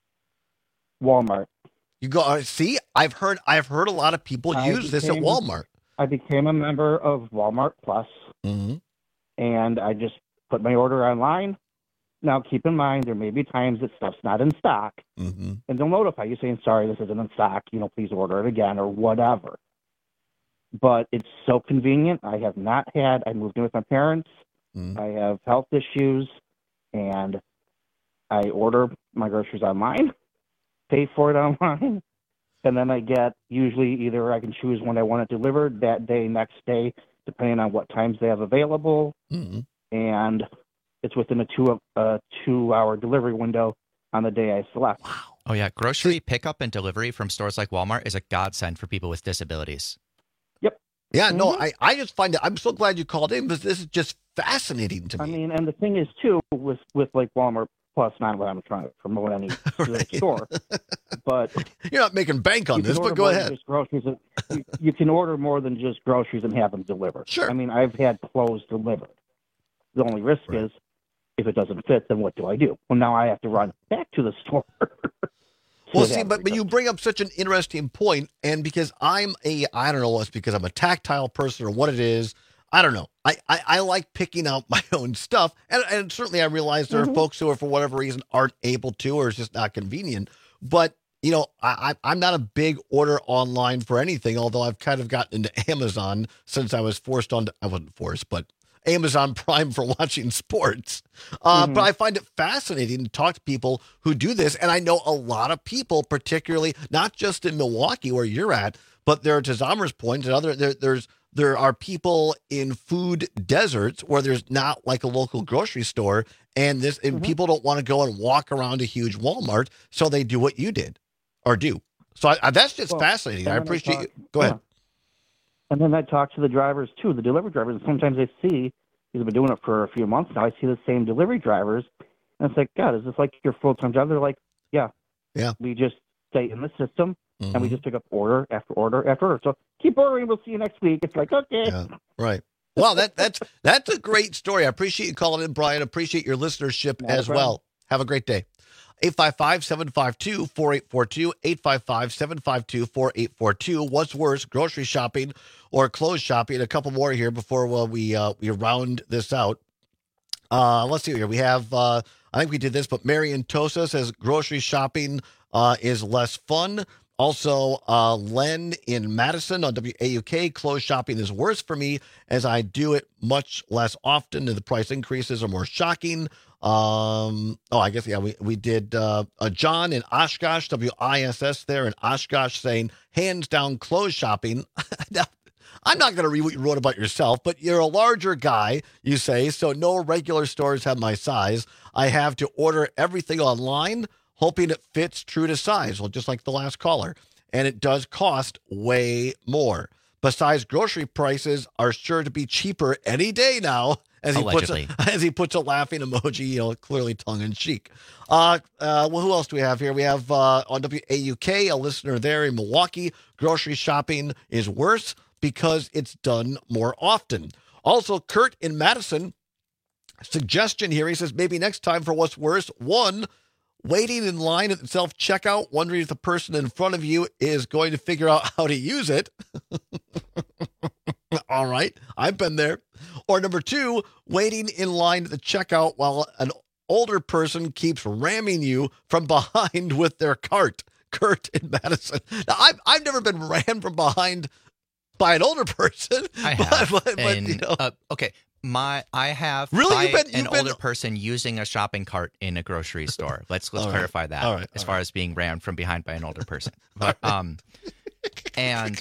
Speaker 2: Walmart.
Speaker 13: You go uh, see. I've heard. I've heard a lot of people
Speaker 2: I
Speaker 13: use this at Walmart.
Speaker 2: I became a member of Walmart Plus,
Speaker 13: mm-hmm.
Speaker 2: and I just put my order online. Now, keep in mind there may be times that stuff's not in stock,
Speaker 13: mm-hmm.
Speaker 2: and they'll notify you saying, "Sorry, this isn't in stock. You know, please order it again," or whatever. But it's so convenient. I have not had. I moved in with my parents.
Speaker 13: Mm-hmm.
Speaker 2: I have health issues, and I order my groceries online, pay for it online, and then I get usually either I can choose when I want it delivered that day, next day, depending on what times they have available,
Speaker 13: mm-hmm.
Speaker 2: and it's within a two uh, two hour delivery window on the day I select.
Speaker 13: Wow.
Speaker 14: Oh yeah, grocery pickup and delivery from stores like Walmart is a godsend for people with disabilities.
Speaker 2: Yep.
Speaker 13: Yeah. No, I I just find it. I'm so glad you called in because this is just fascinating to me.
Speaker 2: I mean, and the thing is too with with like Walmart Plus, not what I'm trying to promote any right. store, but
Speaker 13: you're not making bank on this. But go ahead.
Speaker 2: Just groceries, you, you can order more than just groceries and have them delivered.
Speaker 13: Sure.
Speaker 2: I mean, I've had clothes delivered. The only risk right. is if it doesn't fit, then what do I do? Well, now I have to run back to the store.
Speaker 13: Well, see, but, but you bring up such an interesting point, and because I'm a, I don't know, it's because I'm a tactile person or what it is, I don't know. I, I, I like picking out my own stuff, and, and certainly I realize there mm-hmm. are folks who are, for whatever reason, aren't able to or it's just not convenient, but, you know, I, I, I'm not a big order online for anything, although I've kind of gotten into Amazon since I was forced on, I wasn't forced, but Amazon Prime for watching sports. Uh, mm-hmm. But I find it fascinating to talk to people who do this. And I know a lot of people, particularly not just in Milwaukee where you're at, but there are, to Zomer's point, and other there, there's there are people in food deserts where there's not like a local grocery store, and this and mm-hmm. people don't want to go and walk around a huge Walmart, so they do what you did or do. So I, I, that's just well, fascinating. I appreciate I talk, you. Go
Speaker 2: yeah.
Speaker 13: ahead.
Speaker 2: And then I talk to the drivers, too, the delivery drivers. Sometimes I see, because I've been doing it for a few months now, I see the same delivery drivers. And it's like, God, is this like your full-time job? They're like, yeah.
Speaker 13: Yeah.
Speaker 2: We just stay in the system,
Speaker 13: mm-hmm.
Speaker 2: and we just pick up order after order after order. So keep ordering. We'll see you next week. It's like, okay.
Speaker 13: Yeah, right. Well, that, that's that's a great story. I appreciate you calling in, Brian. Appreciate your listenership Not as well. Have a great day. eight five five, seven five two, four eight four two, eight five five, seven five two, four eight four two. What's worse, grocery shopping or clothes shopping? A couple more here before well, we uh, we round this out. Uh, let's see here. We have, uh, I think we did this, but Marion Tosa says grocery shopping uh, is less fun. Also, uh, Len in Madison on W A U K, clothes shopping is worse for me as I do it much less often and the price increases are more shocking. Um, oh, I guess, yeah, we, we did, uh, uh, John in Oshkosh, W I S S there in Oshkosh saying hands down clothes shopping. Now, I'm not going to read what you wrote about yourself, but you're a larger guy, you say, so no regular stores have my size. I have to order everything online, hoping it fits true to size. Well, just like the last caller. And it does cost way more. Besides, grocery prices are sure to be cheaper any day now As he
Speaker 14: Allegedly.
Speaker 13: puts a, as he puts a laughing emoji, you know, clearly tongue in cheek. Uh, uh, well, who else do we have here? We have uh, on W A U K, a listener there in Milwaukee. Grocery shopping is worse because it's done more often. Also, Kurt in Madison, suggestion here. He says maybe next time for what's worse. One, waiting in line at the self-checkout, wondering if the person in front of you is going to figure out how to use it. All right, I've been there. Or number two, waiting in line at the checkout while an older person keeps ramming you from behind with their cart. Kurt in Madison. Now, I've, I've never been rammed from behind by an older person.
Speaker 14: I have.
Speaker 13: But, but, but,
Speaker 14: and,
Speaker 13: you know.
Speaker 14: uh, okay, my I have
Speaker 13: Really?
Speaker 14: by
Speaker 13: You've been-
Speaker 14: an
Speaker 13: you've been-
Speaker 14: older person using a shopping cart in a grocery store. Let's let's
Speaker 13: All right.
Speaker 14: clarify that
Speaker 13: All right.
Speaker 14: as
Speaker 13: All
Speaker 14: far as being rammed from behind by an older person. But um, and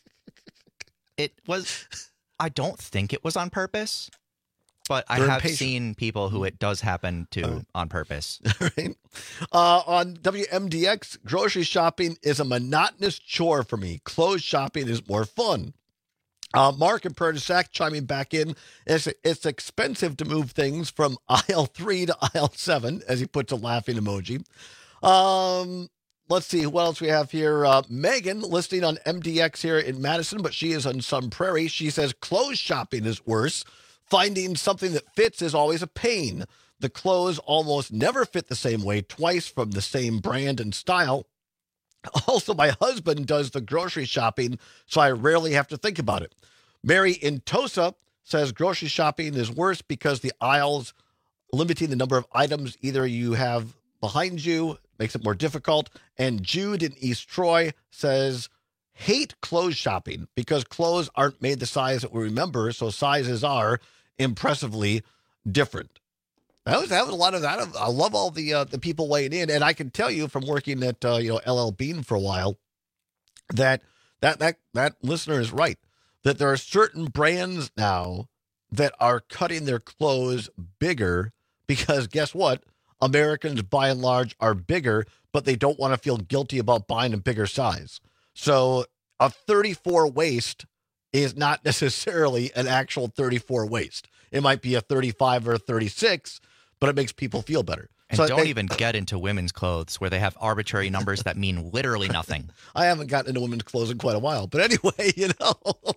Speaker 14: it was. I don't think it was on purpose, but I
Speaker 13: They're
Speaker 14: have
Speaker 13: impatient.
Speaker 14: seen people who it does happen to on purpose.
Speaker 13: Right? Uh, on W M D X, grocery shopping is a monotonous chore for me. Clothes shopping is more fun. Uh, Mark and Pernisac chiming back in. It's, it's expensive to move things from aisle three to aisle seven, as he puts a laughing emoji. Um, let's see what else we have here. Uh, Megan, listing on M D X here in Madison, but she is on Sun Prairie. She says clothes shopping is worse. Finding something that fits is always a pain. The clothes almost never fit the same way twice from the same brand and style. Also, my husband does the grocery shopping, so I rarely have to think about it. Mary in Tosa says grocery shopping is worse because the aisles limiting the number of items either you have behind you makes it more difficult. And Jude in East Troy says hate clothes shopping because clothes aren't made the size that we remember, so sizes are impressively different. That was that was a lot of that. I love all the uh, the people weighing in, and I can tell you from working at uh, you know L L Bean for a while that that that that listener is right. That there are certain brands now that are cutting their clothes bigger because guess what? Americans by and large are bigger, but they don't want to feel guilty about buying a bigger size. So a thirty-four waist is not necessarily an actual thirty-four waist. It might be a thirty-five or a thirty-six, but it makes people feel better.
Speaker 14: And
Speaker 13: So
Speaker 14: don't
Speaker 13: they-
Speaker 14: even get into women's clothes where they have arbitrary numbers that mean literally nothing.
Speaker 13: I haven't gotten into women's clothes in quite a while, but anyway, you know.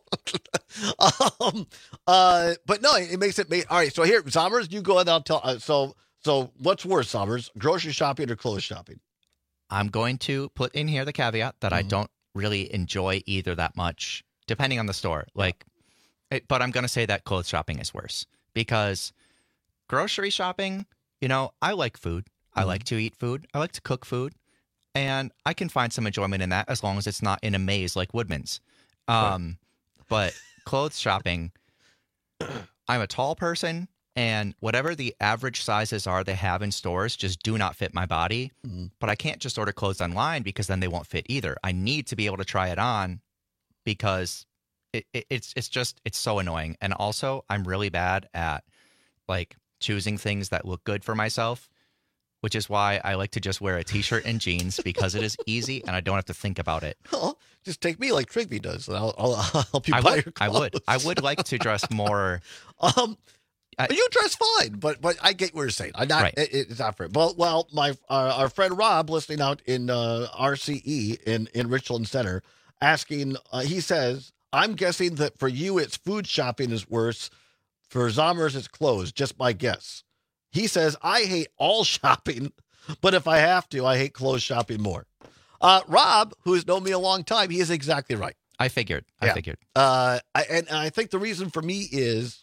Speaker 13: um, uh, but no, it makes it. All right, so here, Zommers, you go ahead and I'll tell. Uh, so, so what's worse, Zommers, grocery shopping or clothes shopping?
Speaker 14: I'm going to put in here the caveat that I don't really enjoy either that much, depending on the store. Like, it, but I'm going to say that clothes shopping is worse because grocery shopping, you know, I like food. I like to eat food. I like to cook food. And I can find some enjoyment in that as long as it's not in a maze like Woodman's. Um, but clothes shopping, I'm a tall person, and whatever the average sizes are they have in stores just do not fit my body. But I can't just order clothes online because then they won't fit either. I need to be able to try it on because it, it, it's it's just it's so annoying. And also, I'm really bad at like choosing things that look good for myself, which is why I like to just wear a t-shirt and jeans because it is easy and I don't have to think about it.
Speaker 13: Oh, just take me like Trigby does, and I'll, I'll, I'll help you
Speaker 14: I
Speaker 13: buy
Speaker 14: would,
Speaker 13: your
Speaker 14: I
Speaker 13: clothes.
Speaker 14: would, I would like to dress more.
Speaker 13: Um, you dress fine, but but I get what you're saying. I'm not.
Speaker 14: Right.
Speaker 13: It, it's not fair. Well, well, my uh, our friend Rob, listening out in uh, R C E in in Richland Center, asking. Uh, he says, "I'm guessing that for you, it's food shopping is worse. For Zommers, it's clothes. Just my guess." He says, "I hate all shopping, but if I have to, I hate clothes shopping more." Uh, Rob, who has known me a long time, he is exactly right.
Speaker 14: I figured. I
Speaker 13: Yeah.
Speaker 14: figured.
Speaker 13: Uh, I, and, and I think the reason for me is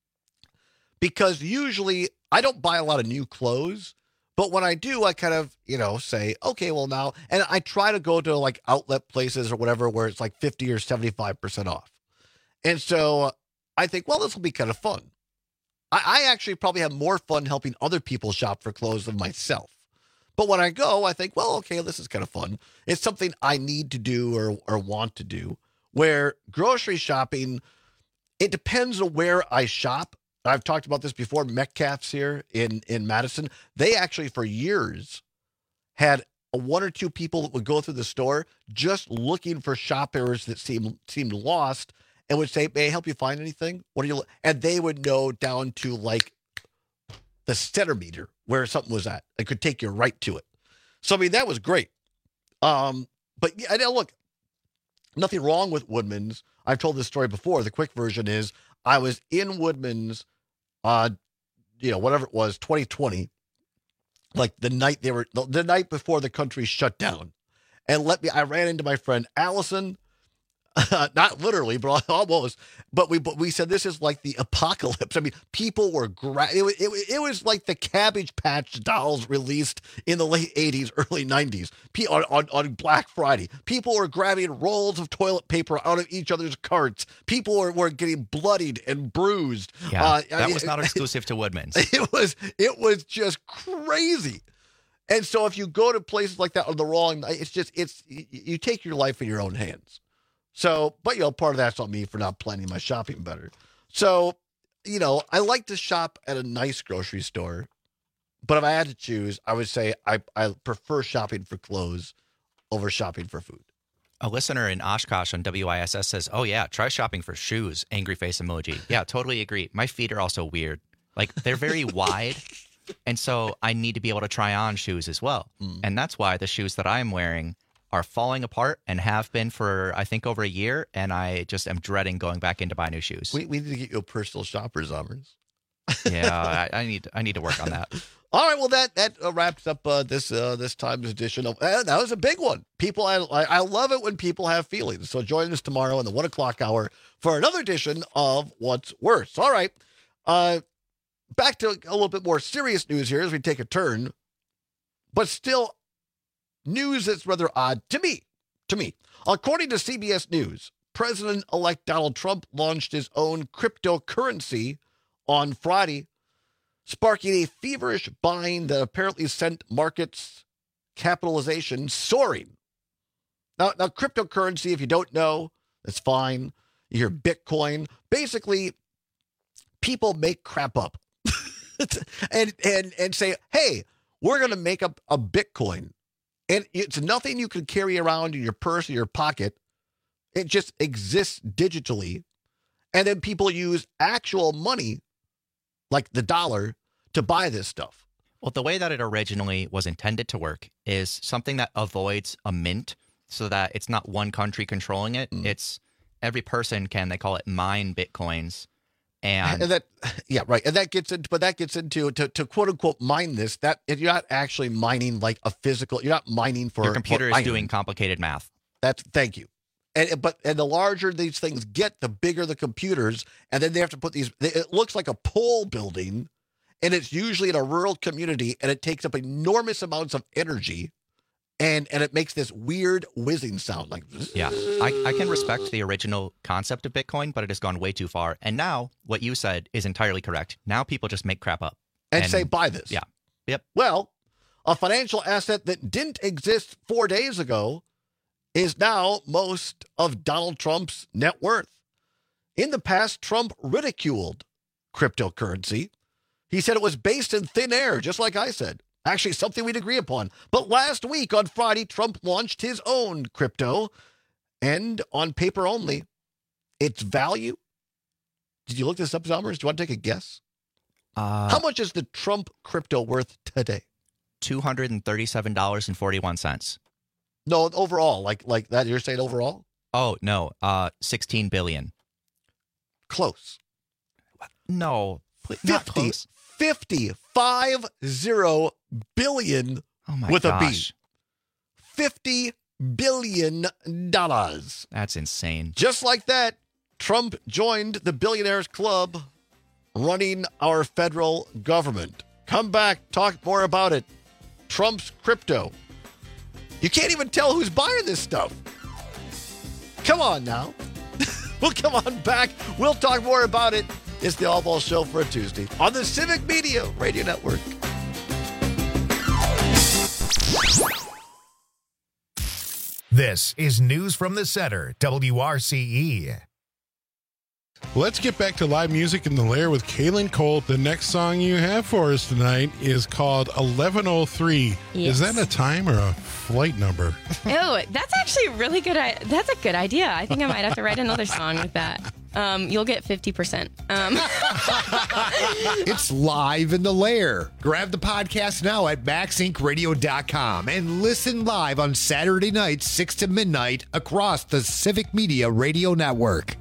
Speaker 13: because usually I don't buy a lot of new clothes, but when I do, I kind of, you know, say, okay, well now, and I try to go to like outlet places or whatever where it's like fifty or seventy-five percent off. And so I think, well, this will be kind of fun. I, I actually probably have more fun helping other people shop for clothes than myself. But when I go, I think, well, okay, this is kind of fun. It's something I need to do or, or want to do. Where grocery shopping, it depends on where I shop. I've talked about this before. Metcalf's here in, in Madison. They actually, for years, had a one or two people that would go through the store just looking for shoppers that seemed, seemed lost. and would say, may I help you find anything? What are you, and they would know down to like the centimeter where something was at. It could take you right to it. So, I mean, that was great. Um, but yeah, now look, nothing wrong with Woodman's. I've told this story before. The quick version is I was in Woodman's, uh, you know, whatever it was, twenty twenty, like the night they were, the, the night before the country shut down. And let me, I ran into my friend Allison, uh, not literally, but almost. But we, but we said this is like the apocalypse. I mean, people were gra- it, was- it, was- it was like the Cabbage Patch dolls released in the late eighties, early nineties. P- on, on on Black Friday, people were grabbing rolls of toilet paper out of each other's carts. People were, were getting bloodied and bruised.
Speaker 14: Yeah,
Speaker 13: Uh,
Speaker 14: that
Speaker 13: I-
Speaker 14: was not exclusive to Woodman's.
Speaker 13: It was it was just crazy. And so if you go to places like that on the wrong night, it's just it's you, you take your life in your own hands. So, but you know, part of that's on me for not planning my shopping better. So, you know, I like to shop at a nice grocery store, but if I had to choose, I would say I, I prefer shopping for clothes over shopping for food.
Speaker 14: A listener in Oshkosh on W I S S says, oh, yeah, try shopping for shoes. Angry face emoji. Yeah, totally agree. My feet are also weird. Like, they're very wide. And so I need to be able to try on shoes as well.
Speaker 13: Mm.
Speaker 14: And that's why the shoes that I'm wearing are falling apart and have been for, I think, over a year. And I just am dreading going back in to buy new shoes.
Speaker 13: We, we need to get you a personal shopper, Zommers.
Speaker 14: yeah, I, I need I need to work on that.
Speaker 13: All right, well that that uh, wraps up uh, this uh, this time's edition of uh, that was a big one. People, I I love it when people have feelings. So join us tomorrow in the one o'clock hour for another edition of What's Worse. All right, uh, back to a little bit more serious news here as we take a turn, but still news that's rather odd to me. To me, according to C B S News, President-elect Donald Trump launched his own cryptocurrency on Friday, sparking a feverish buying that apparently sent markets capitalization soaring. Now, now, cryptocurrency, if you don't know, that's fine. You hear Bitcoin. Basically, people make crap up and, and, and say, hey, we're going to make up a Bitcoin. And it's nothing you can carry around in your purse or your pocket. It just exists digitally. And then people use actual money, like the dollar, to buy this stuff.
Speaker 14: Well, the way that it originally was intended to work is something that avoids a mint so that it's not one country controlling it. Mm. It's every person can, they call it mine Bitcoins. And,
Speaker 13: and that, yeah, right. And that gets into, but that gets into, to, to quote unquote mine this, that you're not actually mining like a physical, you're not mining for.
Speaker 14: Your computer
Speaker 13: for
Speaker 14: is doing complicated math.
Speaker 13: That's, thank you. And, but, and the larger these things get, the bigger the computers. And then they have to put these, it looks like a pole building. And it's usually in a rural community, and it takes up enormous amounts of energy, and and it makes this weird whizzing sound. Like,
Speaker 14: yeah, I, I can respect the original concept of Bitcoin, but it has gone way too far. And now what you said is entirely correct. Now people just make crap up
Speaker 13: and, and say, buy this.
Speaker 14: Yeah. Yep.
Speaker 13: Well, a financial asset that didn't exist four days ago is now most of Donald Trump's net worth. In the past, Trump ridiculed cryptocurrency. He said it was based in thin air, just like I said. Actually, something we'd agree upon. But last week on Friday, Trump launched his own crypto. And on paper only, its value. Did you look this up, Zommers? Do you want to take a guess?
Speaker 14: Uh,
Speaker 13: How much is the Trump crypto worth today?
Speaker 14: two hundred thirty-seven dollars and forty-one cents.
Speaker 13: No, overall, like like that. You're saying overall?
Speaker 14: Oh, no. Uh, sixteen billion.
Speaker 13: Close.
Speaker 14: No. Not
Speaker 13: fifty.
Speaker 14: close.
Speaker 13: fifty, five zero billion
Speaker 14: oh my
Speaker 13: with
Speaker 14: gosh.
Speaker 13: a B. fifty billion dollars.
Speaker 14: That's insane.
Speaker 13: Just like that, Trump joined the billionaires club running our federal government. Come back, talk more about it. Trump's crypto. You can't even tell who's buying this stuff. Come on now. We'll come on back. We'll talk more about it. It's the All Ball Show for a Tuesday on the Civic Media Radio Network.
Speaker 1: This is News from the Center, W R C E.
Speaker 6: Let's get back to live music in the Lair with Kaylin Cole. The next song you have for us tonight is called eleven oh three.
Speaker 22: Yes.
Speaker 6: Is that a time or a flight number?
Speaker 22: Oh, that's actually a really good. I- That's a good idea. I think I might have to write another song with that. Um, you'll get fifty percent. Um.
Speaker 3: It's live in the Lair. Grab the podcast now at max inc radio dot com and listen live on Saturday nights, six to midnight, across the Civic Media Radio Network.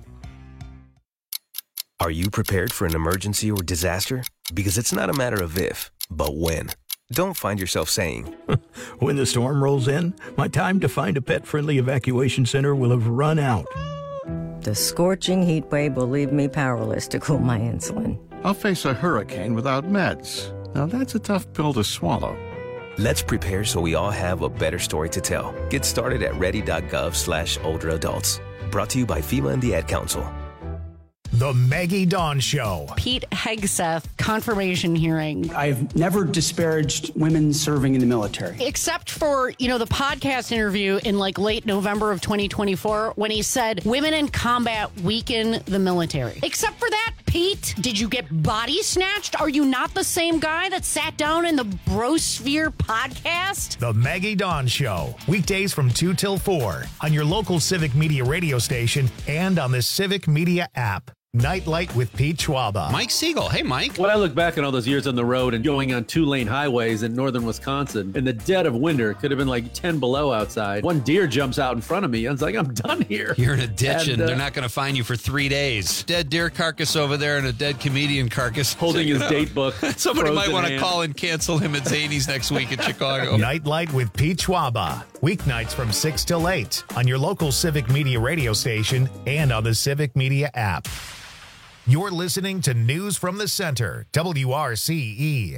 Speaker 23: Are you prepared for an emergency or disaster? Because it's not a matter of if, but when. Don't find yourself saying,
Speaker 24: when the storm rolls in, my time to find a pet-friendly evacuation center will have run out.
Speaker 25: The scorching heat wave will leave me powerless to cool my insulin.
Speaker 26: I'll face a hurricane without meds. Now that's a tough pill to swallow.
Speaker 23: Let's prepare so we all have a better story to tell. Get started at ready.gov slash older adults. Brought to you by FEMA and the Ad Council.
Speaker 1: The Maggie Dawn Show.
Speaker 10: Pete Hegseth confirmation hearing.
Speaker 27: I've never disparaged women serving in the military.
Speaker 10: Except for, you know, the podcast interview in like late November of twenty twenty-four when he said women in combat weaken the military. Except for that, Pete, did you get body snatched? Are you not the same guy that sat down in the Brosphere podcast?
Speaker 1: The Maggie Dawn Show. Weekdays from two till four on your local Civic Media radio station and on the Civic Media app. Nightlight with Pete Schwaba.
Speaker 11: Mike Siegel. Hey, Mike.
Speaker 19: When I look back on all those years on the road and going on two-lane highways in northern Wisconsin, in the dead of winter, it could have been like ten below outside. One deer jumps out in front of me. I was like, I'm done here.
Speaker 11: You're in a ditch, and,
Speaker 19: And, uh,
Speaker 11: they're not going to find you for three days. Dead deer carcass over there and a dead comedian carcass.
Speaker 19: Holding his date book.
Speaker 11: Somebody might
Speaker 19: frozen
Speaker 11: want to
Speaker 19: hand.
Speaker 11: call and cancel him at Zany's next week in Chicago.
Speaker 1: Nightlight with Pete Schwaba. Weeknights from six till eight on your local Civic Media radio station and on the Civic Media app. You're listening to News from the Center, W R C E.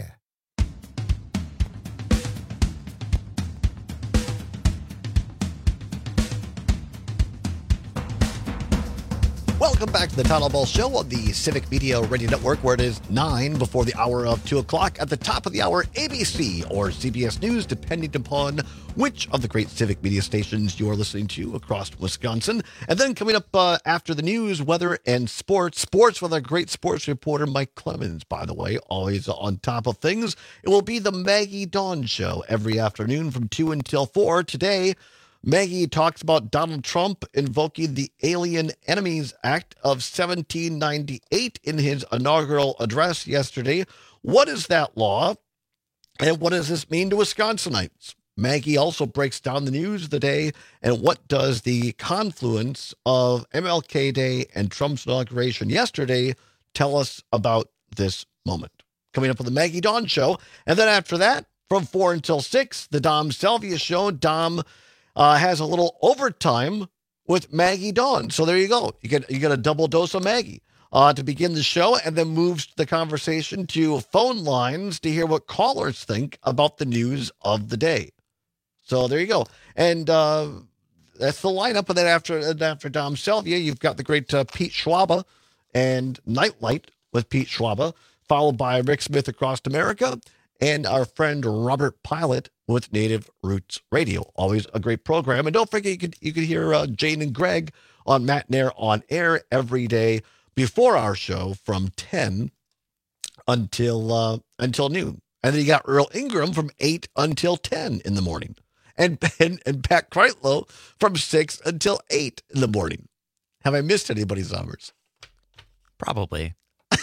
Speaker 13: Welcome back to the Town Hall Ball Show on the Civic Media Radio Network, where it is nine before the hour of two o'clock. At the top of the hour, A B C or C B S News, depending upon which of the great Civic Media stations you are listening to across Wisconsin. And then coming up uh, after the news, weather and sports. Sports with our great sports reporter, Mike Clemens, by the way, always on top of things. It will be the Maggie Dawn Show every afternoon from two until four. Today, Maggie talks about Donald Trump invoking the Alien Enemies Act of seventeen ninety-eight in his inaugural address yesterday. What is that law, and what does this mean to Wisconsinites? Maggie also breaks down the news of the day and what does the confluence of M L K Day and Trump's inauguration yesterday tell us about this moment. Coming up on the Maggie Dawn Show. And then after that, from four until six, the Dom Salvia Show. Dom Uh, has a little overtime with Maggie Dawn. So there you go. You get you get a double dose of Maggie uh, to begin the show, and then moves the conversation to phone lines to hear what callers think about the news of the day. So there you go. And uh, that's the lineup. And then after, and after Dom Salvia, you've got the great uh, Pete Schwaba and Nightlight with Pete Schwaba, followed by Rick Smith Across America and our friend Robert Pilot with Native Roots Radio. Always a great program. And don't forget, you could, you could hear uh, Jane and Greg on Matt Nair on air every day before our show from ten until uh, until noon. And then you got Earl Ingram from eight until ten in the morning. And, and, and Pat Kreitlow from six until eight in the morning. Have I missed anybody's hours?
Speaker 14: Probably.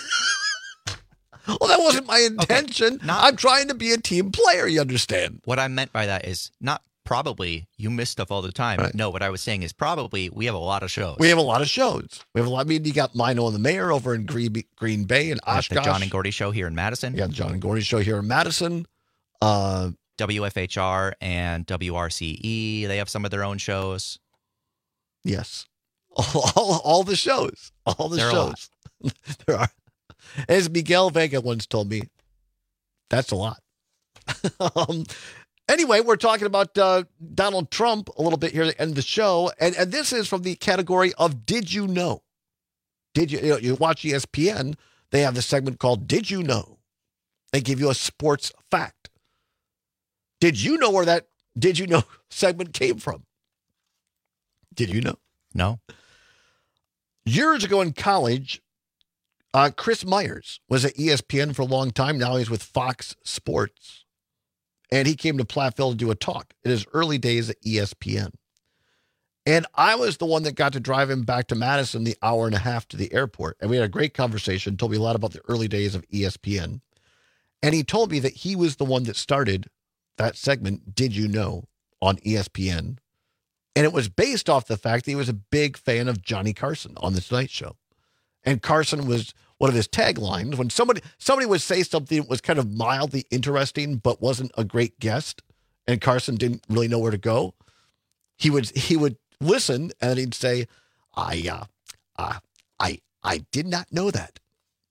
Speaker 13: Well, that wasn't my intention. Okay, not, I'm trying to be a team player, you understand?
Speaker 14: What I meant by that is not probably you miss stuff all the time. Right. No, what I was saying is probably we have a lot of shows.
Speaker 13: We have a lot of shows. We have a lot. I mean, you got Mino and the Mayor over in Green, Green Bay and Oshkosh.
Speaker 14: The John and Gordy Show here in Madison.
Speaker 13: Yeah, the John and Gordy Show here in Madison. Uh,
Speaker 14: W F H R and W R C E, they have some of their own shows.
Speaker 13: Yes. All, all, all the shows. All the
Speaker 14: there
Speaker 13: shows. There are. As Miguel Vega once told me, that's a lot. um, anyway, we're talking about uh, Donald Trump a little bit here at the end of the show. And, and this is from the category of Did You Know? Did you, you know, you watch E S P N, they have this segment called Did You Know? They give you a sports fact. Did you know where that Did You Know segment came from? Did you know?
Speaker 14: No.
Speaker 13: Years ago in college, uh, Chris Myers was at E S P N for a long time. Now he's with Fox Sports. And he came to Platteville to do a talk in his early days at E S P N. And I was the one that got to drive him back to Madison the hour and a half to the airport. And we had a great conversation, told me a lot about the early days of E S P N. And he told me that he was the one that started that segment, Did You Know, on E S P N. And it was based off the fact that he was a big fan of Johnny Carson on The Tonight Show. And Carson was one of his taglines. When somebody somebody would say something that was kind of mildly interesting but wasn't a great guest, and Carson didn't really know where to go, he would he would listen and he'd say, I uh, uh I I did not know that.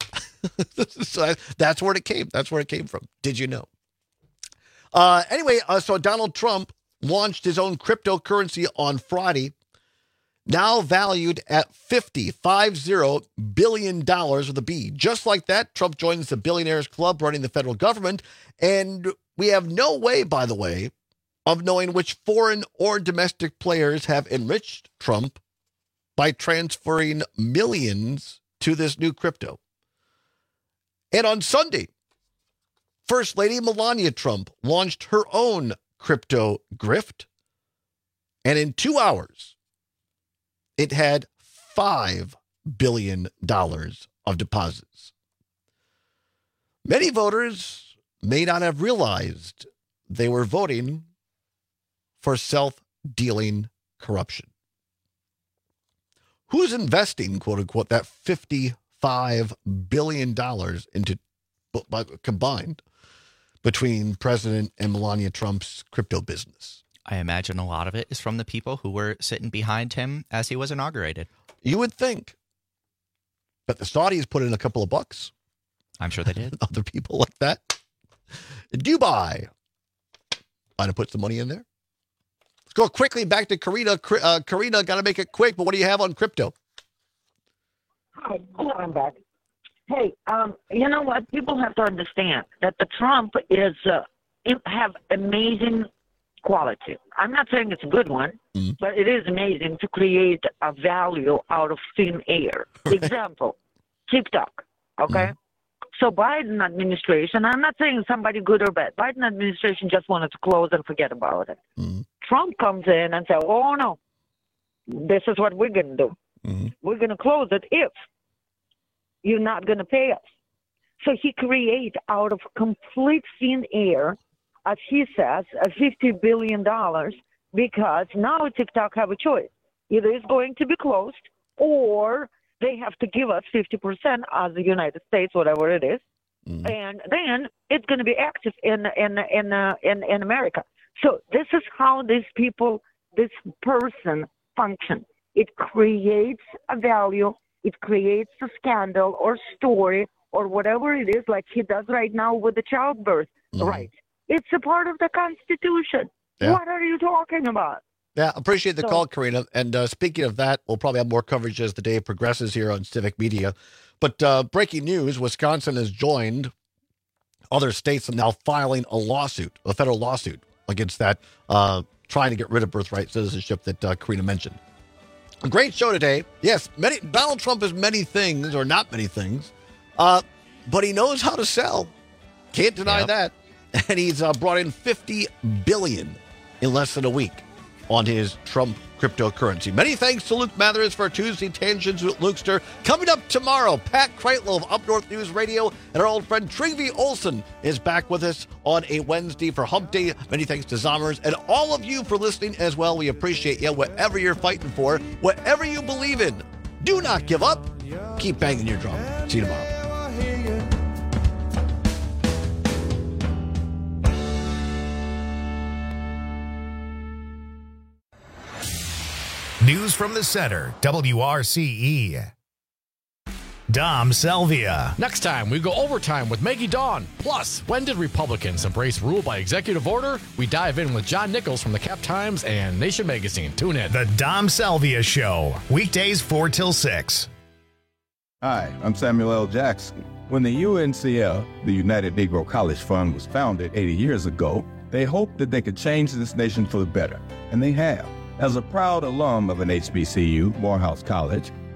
Speaker 13: So that's where it came. That's where it came from. Did you know? Uh, anyway, uh, so Donald Trump launched his own cryptocurrency on Friday, now valued at fifty, five zero billion dollars with a B. Just like that, Trump joins the billionaires club running the federal government. And we have no way, by the way, of knowing which foreign or domestic players have enriched Trump by transferring millions to this new crypto. And on Sunday, First Lady Melania Trump launched her own crypto grift. And in two hours, it had five billion dollars of deposits. Many voters may not have realized they were voting for self-dealing corruption. Who's investing, quote unquote, that fifty-five billion dollars into combined between President and Melania Trump's crypto business?
Speaker 14: I imagine a lot of it is from the people who were sitting behind him as he was inaugurated.
Speaker 13: You would think. But the Saudis put in a couple of bucks.
Speaker 14: I'm sure they did.
Speaker 13: Other people like that. Dubai. Might have put some money in there. Let's go quickly back to Karina. Uh, Karina, got to make it quick, but what do you have on crypto?
Speaker 20: Hi, I'm back. Hey, um, you know what? People have to understand that the Trump is uh, have amazing quality. I'm not saying it's a good one, mm-hmm. but it is amazing to create a value out of thin air. Example, TikTok, okay? Mm-hmm. So Biden administration, I'm not saying somebody good or bad. Biden administration just wanted to close and forget about it. Mm-hmm. Trump comes in and says, oh, no, this is what we're going to do. Mm-hmm. We're going to close it if you're not going to pay us. So he creates out of complete thin air, as he says, a fifty billion dollars, because now TikTok have a choice. Either it's going to be closed or they have to give us fifty percent as the United States, whatever it is, mm-hmm. and then it's going to be active in in in, uh, in in America. So this is how these people, this person function. It creates a value. It creates a scandal or story or whatever it is, like he does right now with the childbirth mm-hmm. right. It's a part of the Constitution. Yeah. What are you talking about?
Speaker 13: Yeah, appreciate the
Speaker 20: so,
Speaker 13: call, Karina. And uh, speaking of that, we'll probably have more coverage as the day progresses here on Civic Media. But uh, breaking news, Wisconsin has joined other states and now filing a lawsuit, a federal lawsuit against that, uh, trying to get rid of birthright citizenship that uh, Karina mentioned. A great show today. Yes, many, Donald Trump is many things, or not many things, uh, but he knows how to sell. Can't deny yep. that. And he's uh, brought in fifty billion dollars in less than a week on his Trump cryptocurrency. Many thanks to Luke Mathers for Tuesday Tangents with Lukester. Coming up tomorrow, Pat Kreitlow of Up North News Radio and our old friend Trygve Olsen is back with us on a Wednesday for Hump Day. Many thanks to Zommers and all of you for listening as well. We appreciate you, whatever you're fighting for, whatever you believe in. Do not give up. Keep banging your drum. See you tomorrow.
Speaker 1: News from the center, W R C E. Dom Salvia.
Speaker 9: Next time, we go overtime with Maggie Dawn. Plus, when did Republicans embrace rule by executive order? We dive in with John Nichols from the Cap Times and Nation Magazine. Tune in.
Speaker 1: The Dom Salvia Show, weekdays four till six.
Speaker 5: Hi, I'm Samuel L. Jackson. When the U N C L, the United Negro College Fund, was founded eighty years ago, they hoped that they could change this nation for the better, and they have. As a proud alum of an H B C U, Morehouse College,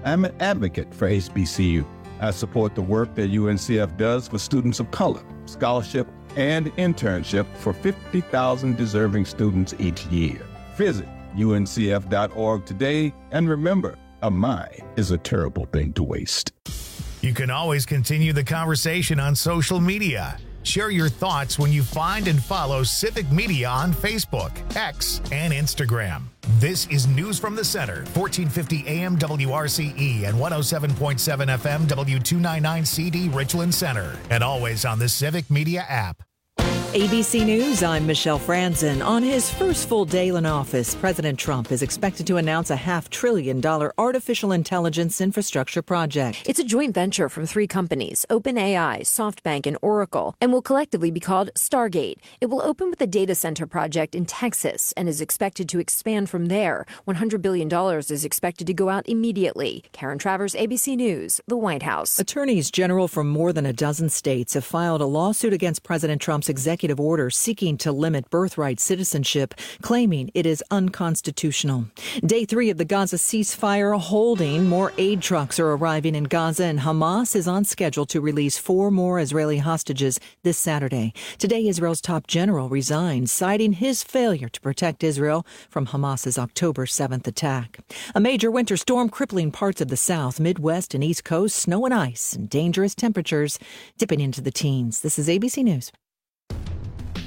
Speaker 5: I'm an advocate for H B C U. I support the work that U N C F does for students of color, scholarship, and internship for fifty thousand deserving students each year. Visit U N C F dot org today, and remember, a mind is a terrible thing to waste.
Speaker 1: You can always continue the conversation on social media. Share your thoughts when you find and follow Civic Media on Facebook, X, and Instagram. This is News from the Center, fourteen fifty A M W R C E and one oh seven point seven F M W two ninety-nine C D Richland Center, and always on the Civic Media app.
Speaker 8: A B C News, I'm Michelle Franzen. On his first full day in office, President Trump is expected to announce a half trillion dollar artificial intelligence infrastructure project.
Speaker 12: It's a joint venture from three companies, OpenAI, SoftBank, and Oracle, and will collectively be called Stargate. It will open with a data center project in Texas and is expected to expand from there. one hundred billion dollars is expected to go out immediately. Karen Travers, A B C News, the White House.
Speaker 8: Attorneys general from more than a dozen states have filed a lawsuit against President Trump's executive order seeking to limit birthright citizenship, claiming it is unconstitutional. Day three of the Gaza ceasefire holding. More aid trucks are arriving in Gaza, and Hamas is on schedule to release four more Israeli hostages this Saturday. Today, Israel's top general resigned, citing his failure to protect Israel from Hamas's October seventh attack. A major winter storm crippling parts of the South, Midwest, and East Coast, snow and ice, and dangerous temperatures dipping into the teens. This is A B C News.